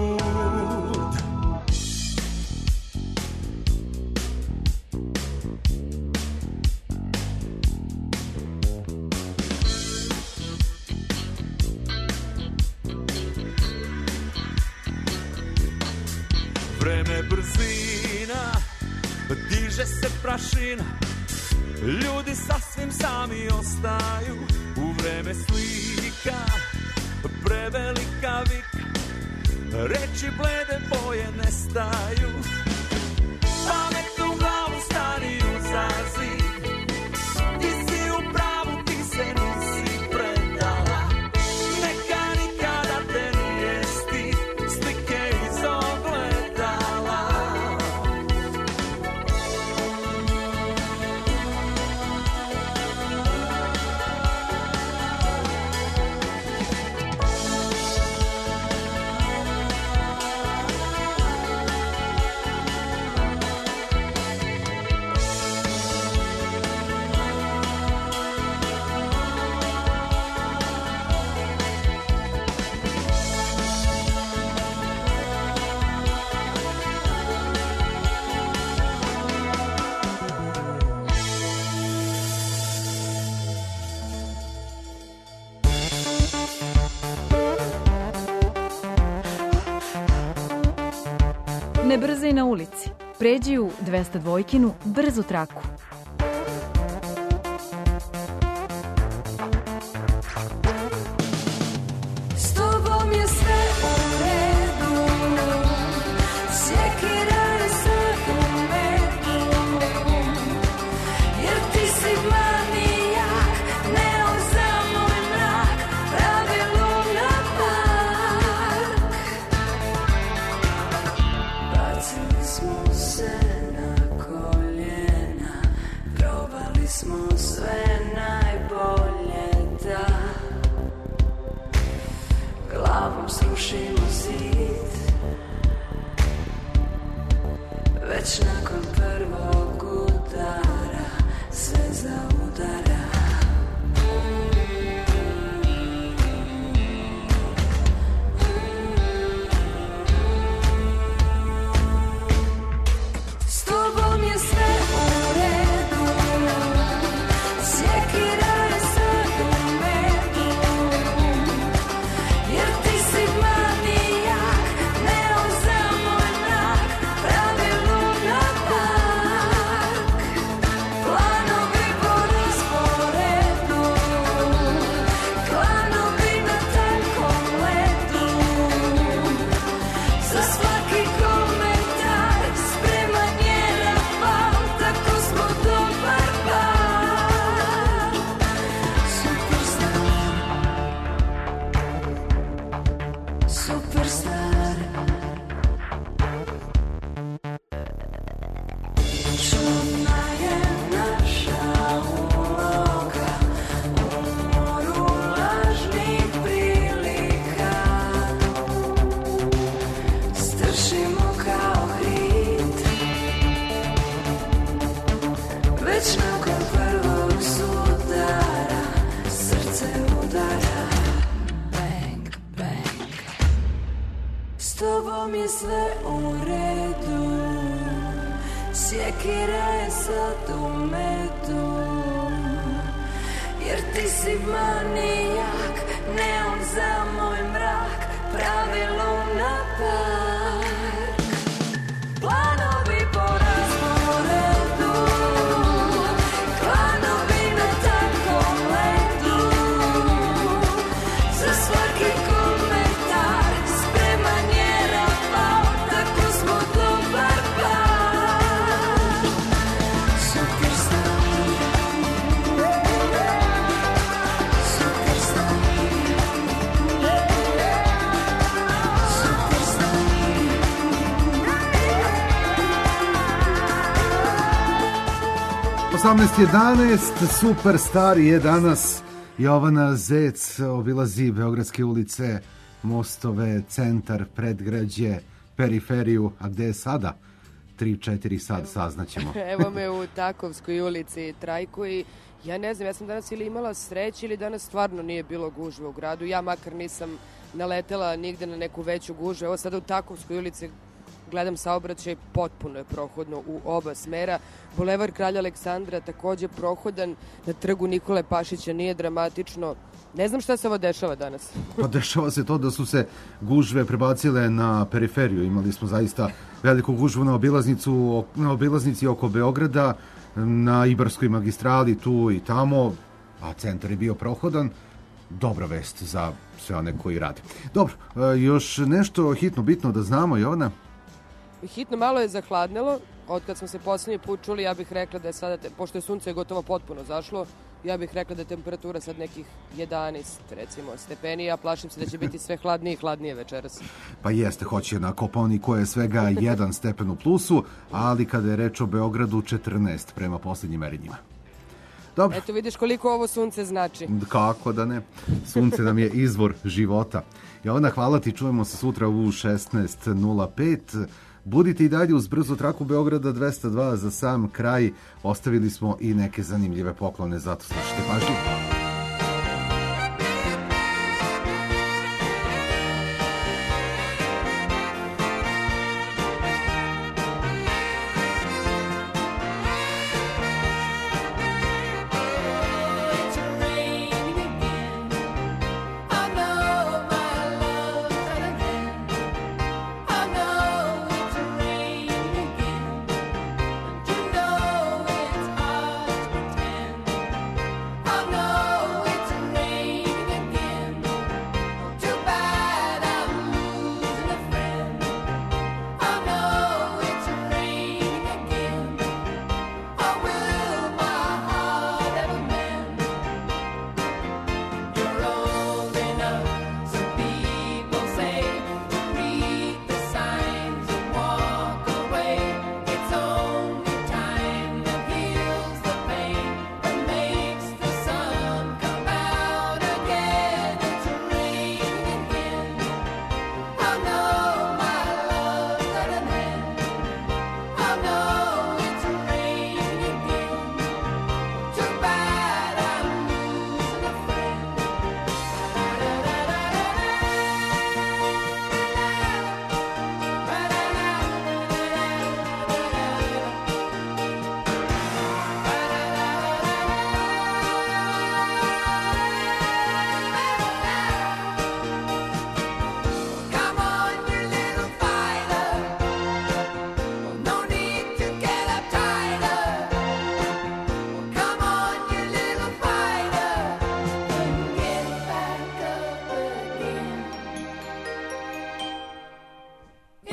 Vreme brzina, diže se prašina, ljudi sasvim sami ostaju. U vreme slika, prevelika vika, reči blede boje nestaju. Pamet u glavu stani uzazi, ti si u pravu, ti se nisi predala. Neka nikada Ne brzaj na ulici. Pređi u 202-kinu brzu traku. S tobom je sve u redu, sjekira je sad u medu, jer ti si manijak, neon za moj mrak, pravi Luna Park. Bacili smo se na koljena, probali smo sve najbolje da glavom srušimo zid. Već nakon prvog udara sve zaudara. S tobom je sve u redu, sjekira je sad u medu, jer ti si manijak, neon za moj mrak, pravi Luna Park. Planovi po rasporedu, klanovi na tankom ledu, za svaki komentar spreman je rafal, tako smo dobar par. Superstar, superstar. Čudna je naša uloga u moru lažnih prilika. Stršimo kao hit, već nakon prvog sudara srce udara. Bang, bang. S tobom je sve u redu, sjekira je sad u medu, jer ti si manijak, neon za moj mrak, pravi Luna Park. Planovi po rasporedu, klanovi na tankom ledu, za svaki komentar spreman je rafal, tako smo dobar par. Superstar, superstar, superstar. 18:11, Superstar je danas. Jovana Zec obilazi beogradske ulice, mostove, centar, predgrađe, periferiju. A gde je sada? 3-4 sad saznaćemo. Evo me u Takovskoj ulici Trajko i ja ne znam, ja sam danas ili imala sreće ili danas stvarno nije bilo gužve u gradu. Ja makar nisam naletela nigde na neku veću gužvu. Evo sada u Takovskoj ulici gledam saobraćaj, potpuno je prohodno u oba smera. Bulevar Kralja Aleksandra takođe prohodan, na trgu Nikole Pašića nije dramatično. Ne znam šta se ovo dešava danas. Pa dešava se to da su se gužve prebacile na periferiju. Imali smo zaista veliku gužvu na obilaznici oko Beograda, na Ibarskoj magistrali tu i tamo, a centar je bio prohodan. Dobra vest za sve one koji rade. Dobro, još nešto hitno bitno da znamo, Jovana? Hitno malo je zahladnelo. Od kad smo se posljednji put čuli, ja bih rekla da je sada, pošto je sunce gotovo potpuno zašlo, ja bih rekla da je temperatura sad nekih 11, recimo, stepeni. Ja plašim se da će biti sve hladnije i hladnije večeras. Pa jeste, hoće na Kopaoniku je svega 1 stepen u plusu, ali kada je reč o Beogradu 14 prema posljednjim merenjima. Dobro. Eto vidiš koliko ovo sunce znači. Kako da ne? Sunce nam je izvor života. Jovana, hvala ti, čujemo se sutra u 16:05. Budite i dalje uz brzu traku Beograda 202. Za sam kraj ostavili smo i neke zanimljive poklone, zato slušajte pažljivo. I know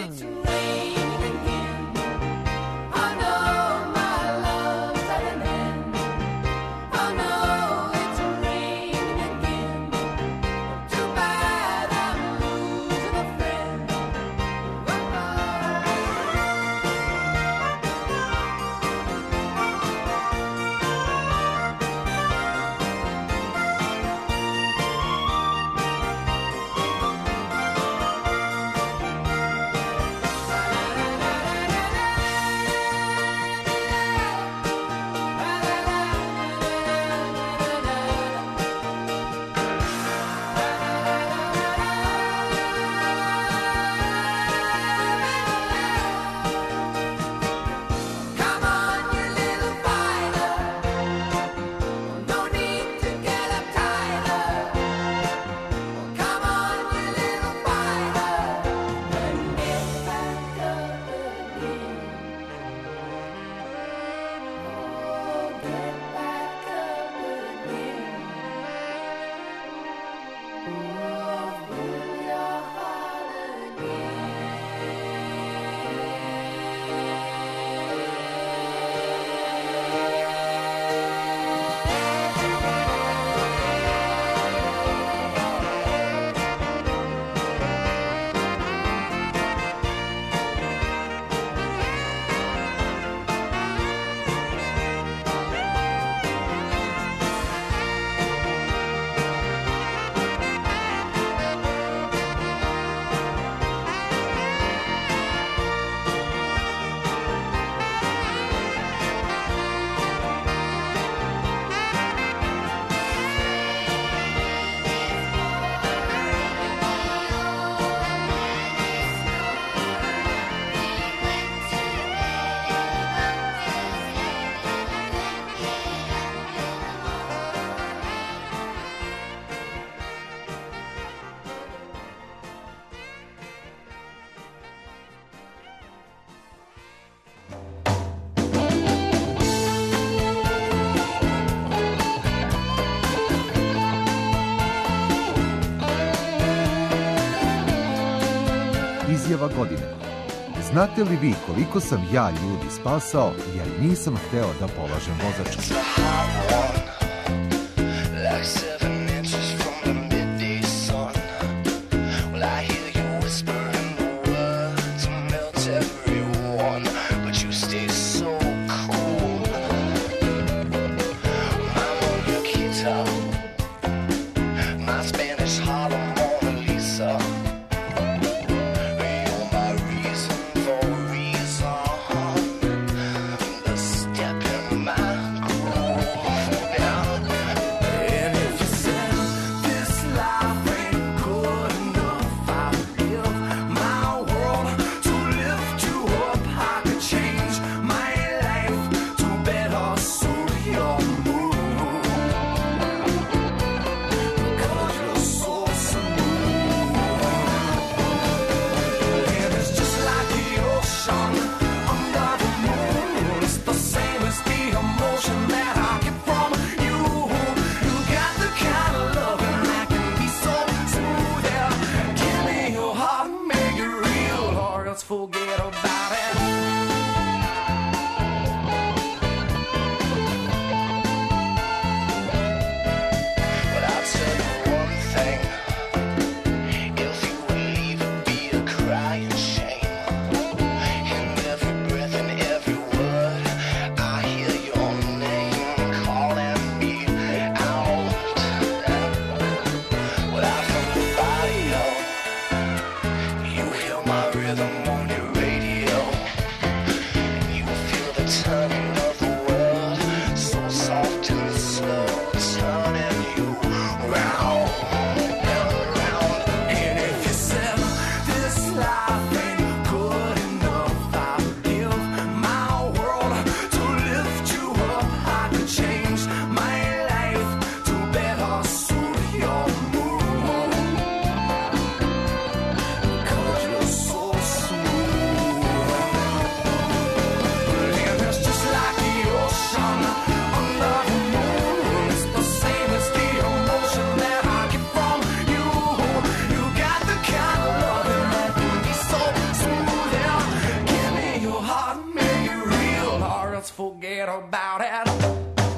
Izjava godine. Znate li vi koliko sam ja ljudi spasao jer nisam hteo da polažem vozačku? Like 7 inches from the midday sun. Well, I hear you whispering the words to melt everyone, but you stay so cool. I'm on your guitar, my Spanish Harlem Mona Lisa. You're my reason for reason, the step in my groove now. And if you said this life ain't good enough, I'll give my world to lift you up. I could change my life to better suit your mood, because you're so smooth. And it's just like the ocean under the moon. It's the same as the emotion that I get from you. You got the kind of loving that can be so smooth. Yeah, give me your heart, make it real, or else forget about it. But I'll tell you one thing: if you would leave, it'd be a crying shame. In every breath and every word, I hear your name calling me out. Well, I'm from the barrio. You hear my rhythm on your radio. forget about it.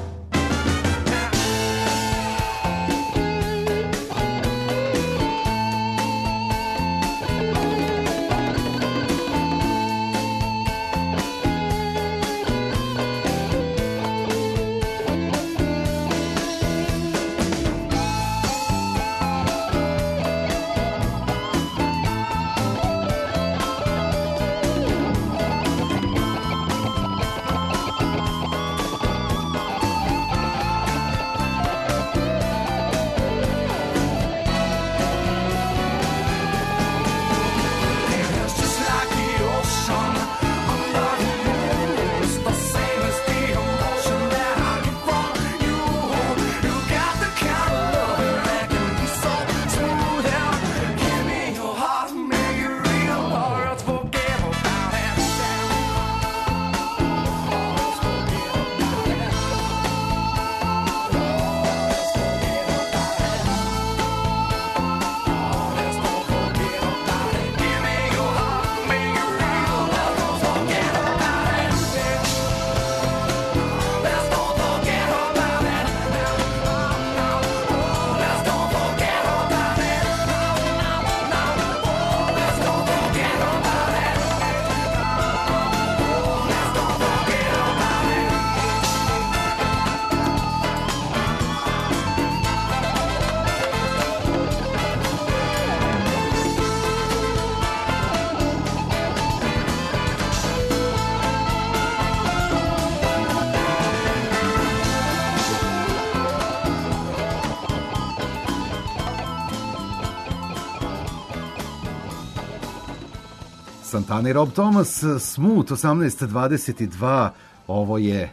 Santana i Rob Thomas, Smooth 18:22, ovo je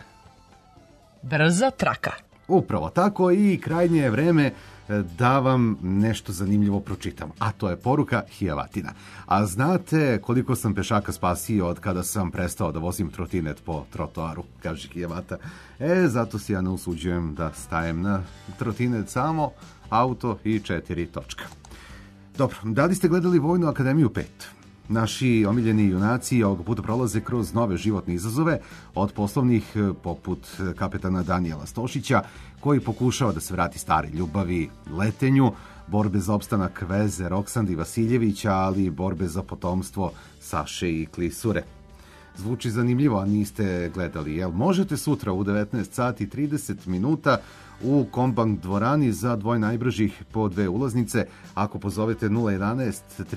Brza traka. Upravo tako i krajnje je vreme da vam nešto zanimljivo pročitam, a to je poruka Hijavatina. A znate koliko sam pešaka spasio od kada sam prestao da vozim trotinet po trotoaru, kaže Hijavata. Zato se ja ne usuđujem da stajem na trotinet, samo auto i 4 točka. Dobro, da li ste gledali Vojnu akademiju 5? Naši omiljeni junaci ovog puta prolaze kroz nove životne izazove, od poslovnih poput kapetana Danijela Stošića, koji pokušava da se vrati stare ljubavi, letenju, borbe za opstanak veze Roksandi Vasiljevića, ali i borbe za potomstvo Saše i Klisure. Zvuči zanimljivo, a niste gledali, jel? Možete sutra u 19 sati 30 minuta u Kombank dvorani za dvoje najbržih po 2 ulaznice ako pozovete 011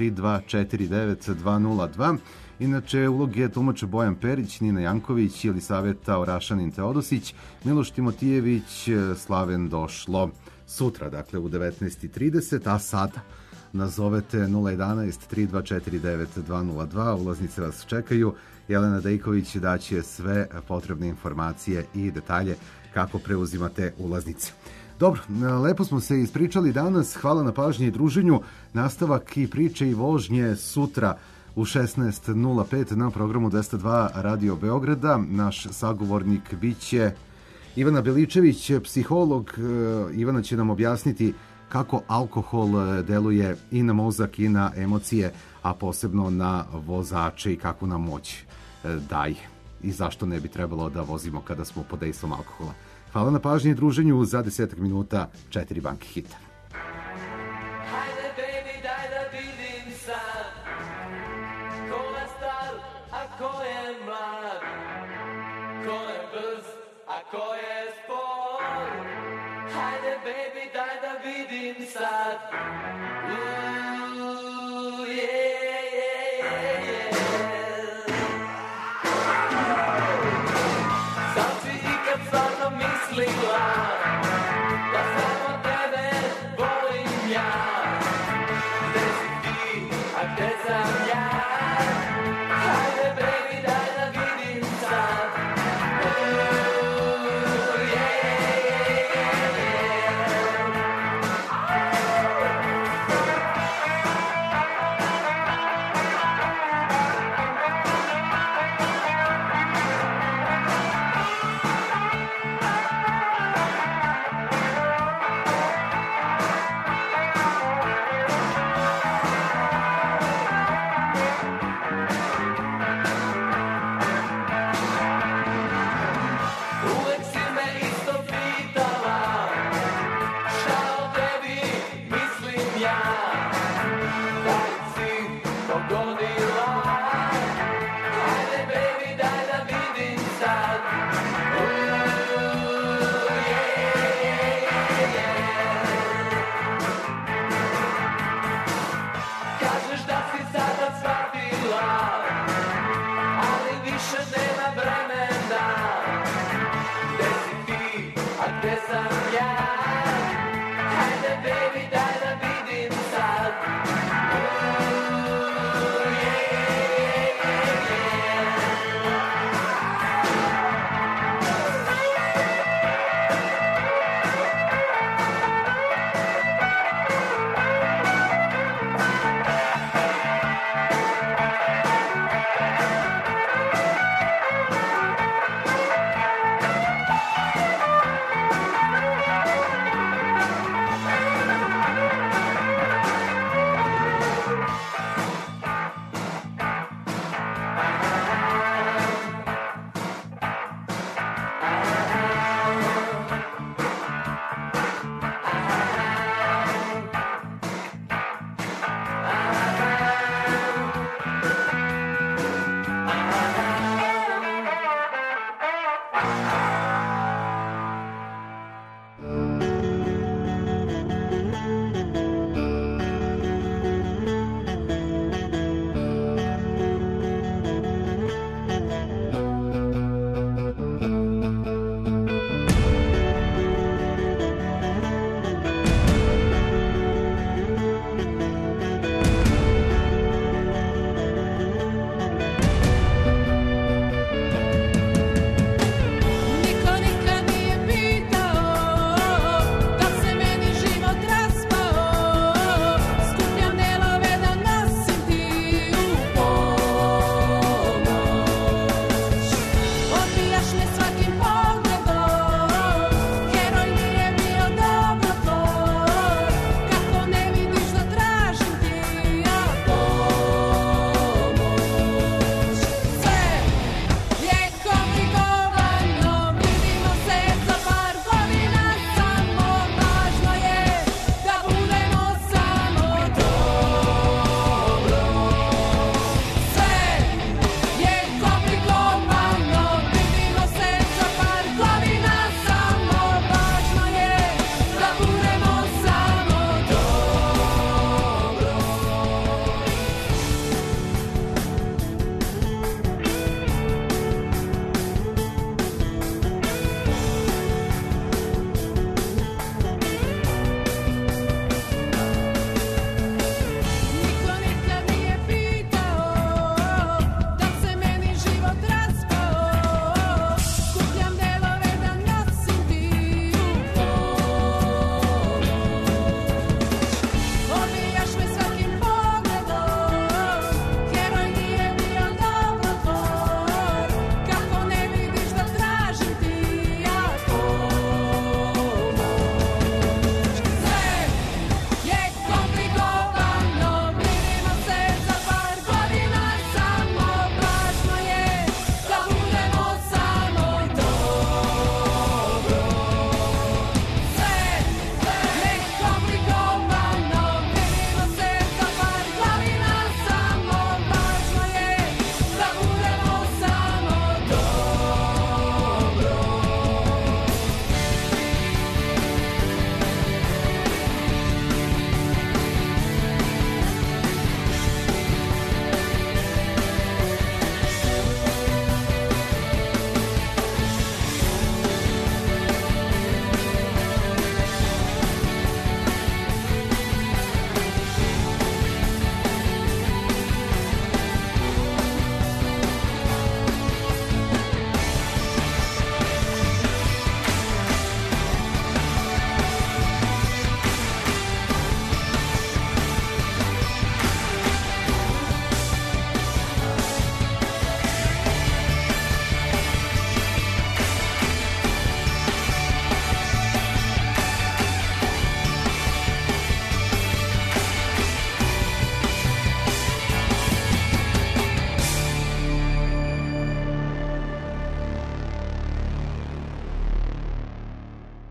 3249 202. Inače, uloge tumače Bojan Perić, Nina Janković, Jelisaveta Orašanin Teodosić, Miloš Timotijević, Slaven Došlo. Sutra, dakle, u 19:30, a sada nazovete 011 3249 202. Ulaznice vas čekaju. Jelena Dejković daće sve potrebne informacije i detalje kako preuzimate ulaznice. Dobro, lepo smo se ispričali danas. Hvala na pažnji i druženju. Nastavak i priče i vožnje sutra u 16:05 na programu 202 Radio Beograda. Naš sagovornik biće Ivana Beličević, psiholog. Ivana će nam objasniti kako alkohol deluje i na mozak i na emocije, a posebno na vozače i kakvu nam moć daje i zašto ne bi trebalo da vozimo kada smo pod dejstvom alkohola. Hvala na pažnji i druženju. Za 10 minuta 4 banke hita. Hajde baby daj da vidim sad ko je star, a ko je mlad, ko je brz, a ko je spor. Hajde baby daj da vidim sad. Mislila da samo tebe volim ja. Gde si ti, a gde sam ja? Hajde baby daj da vidim sad. gone the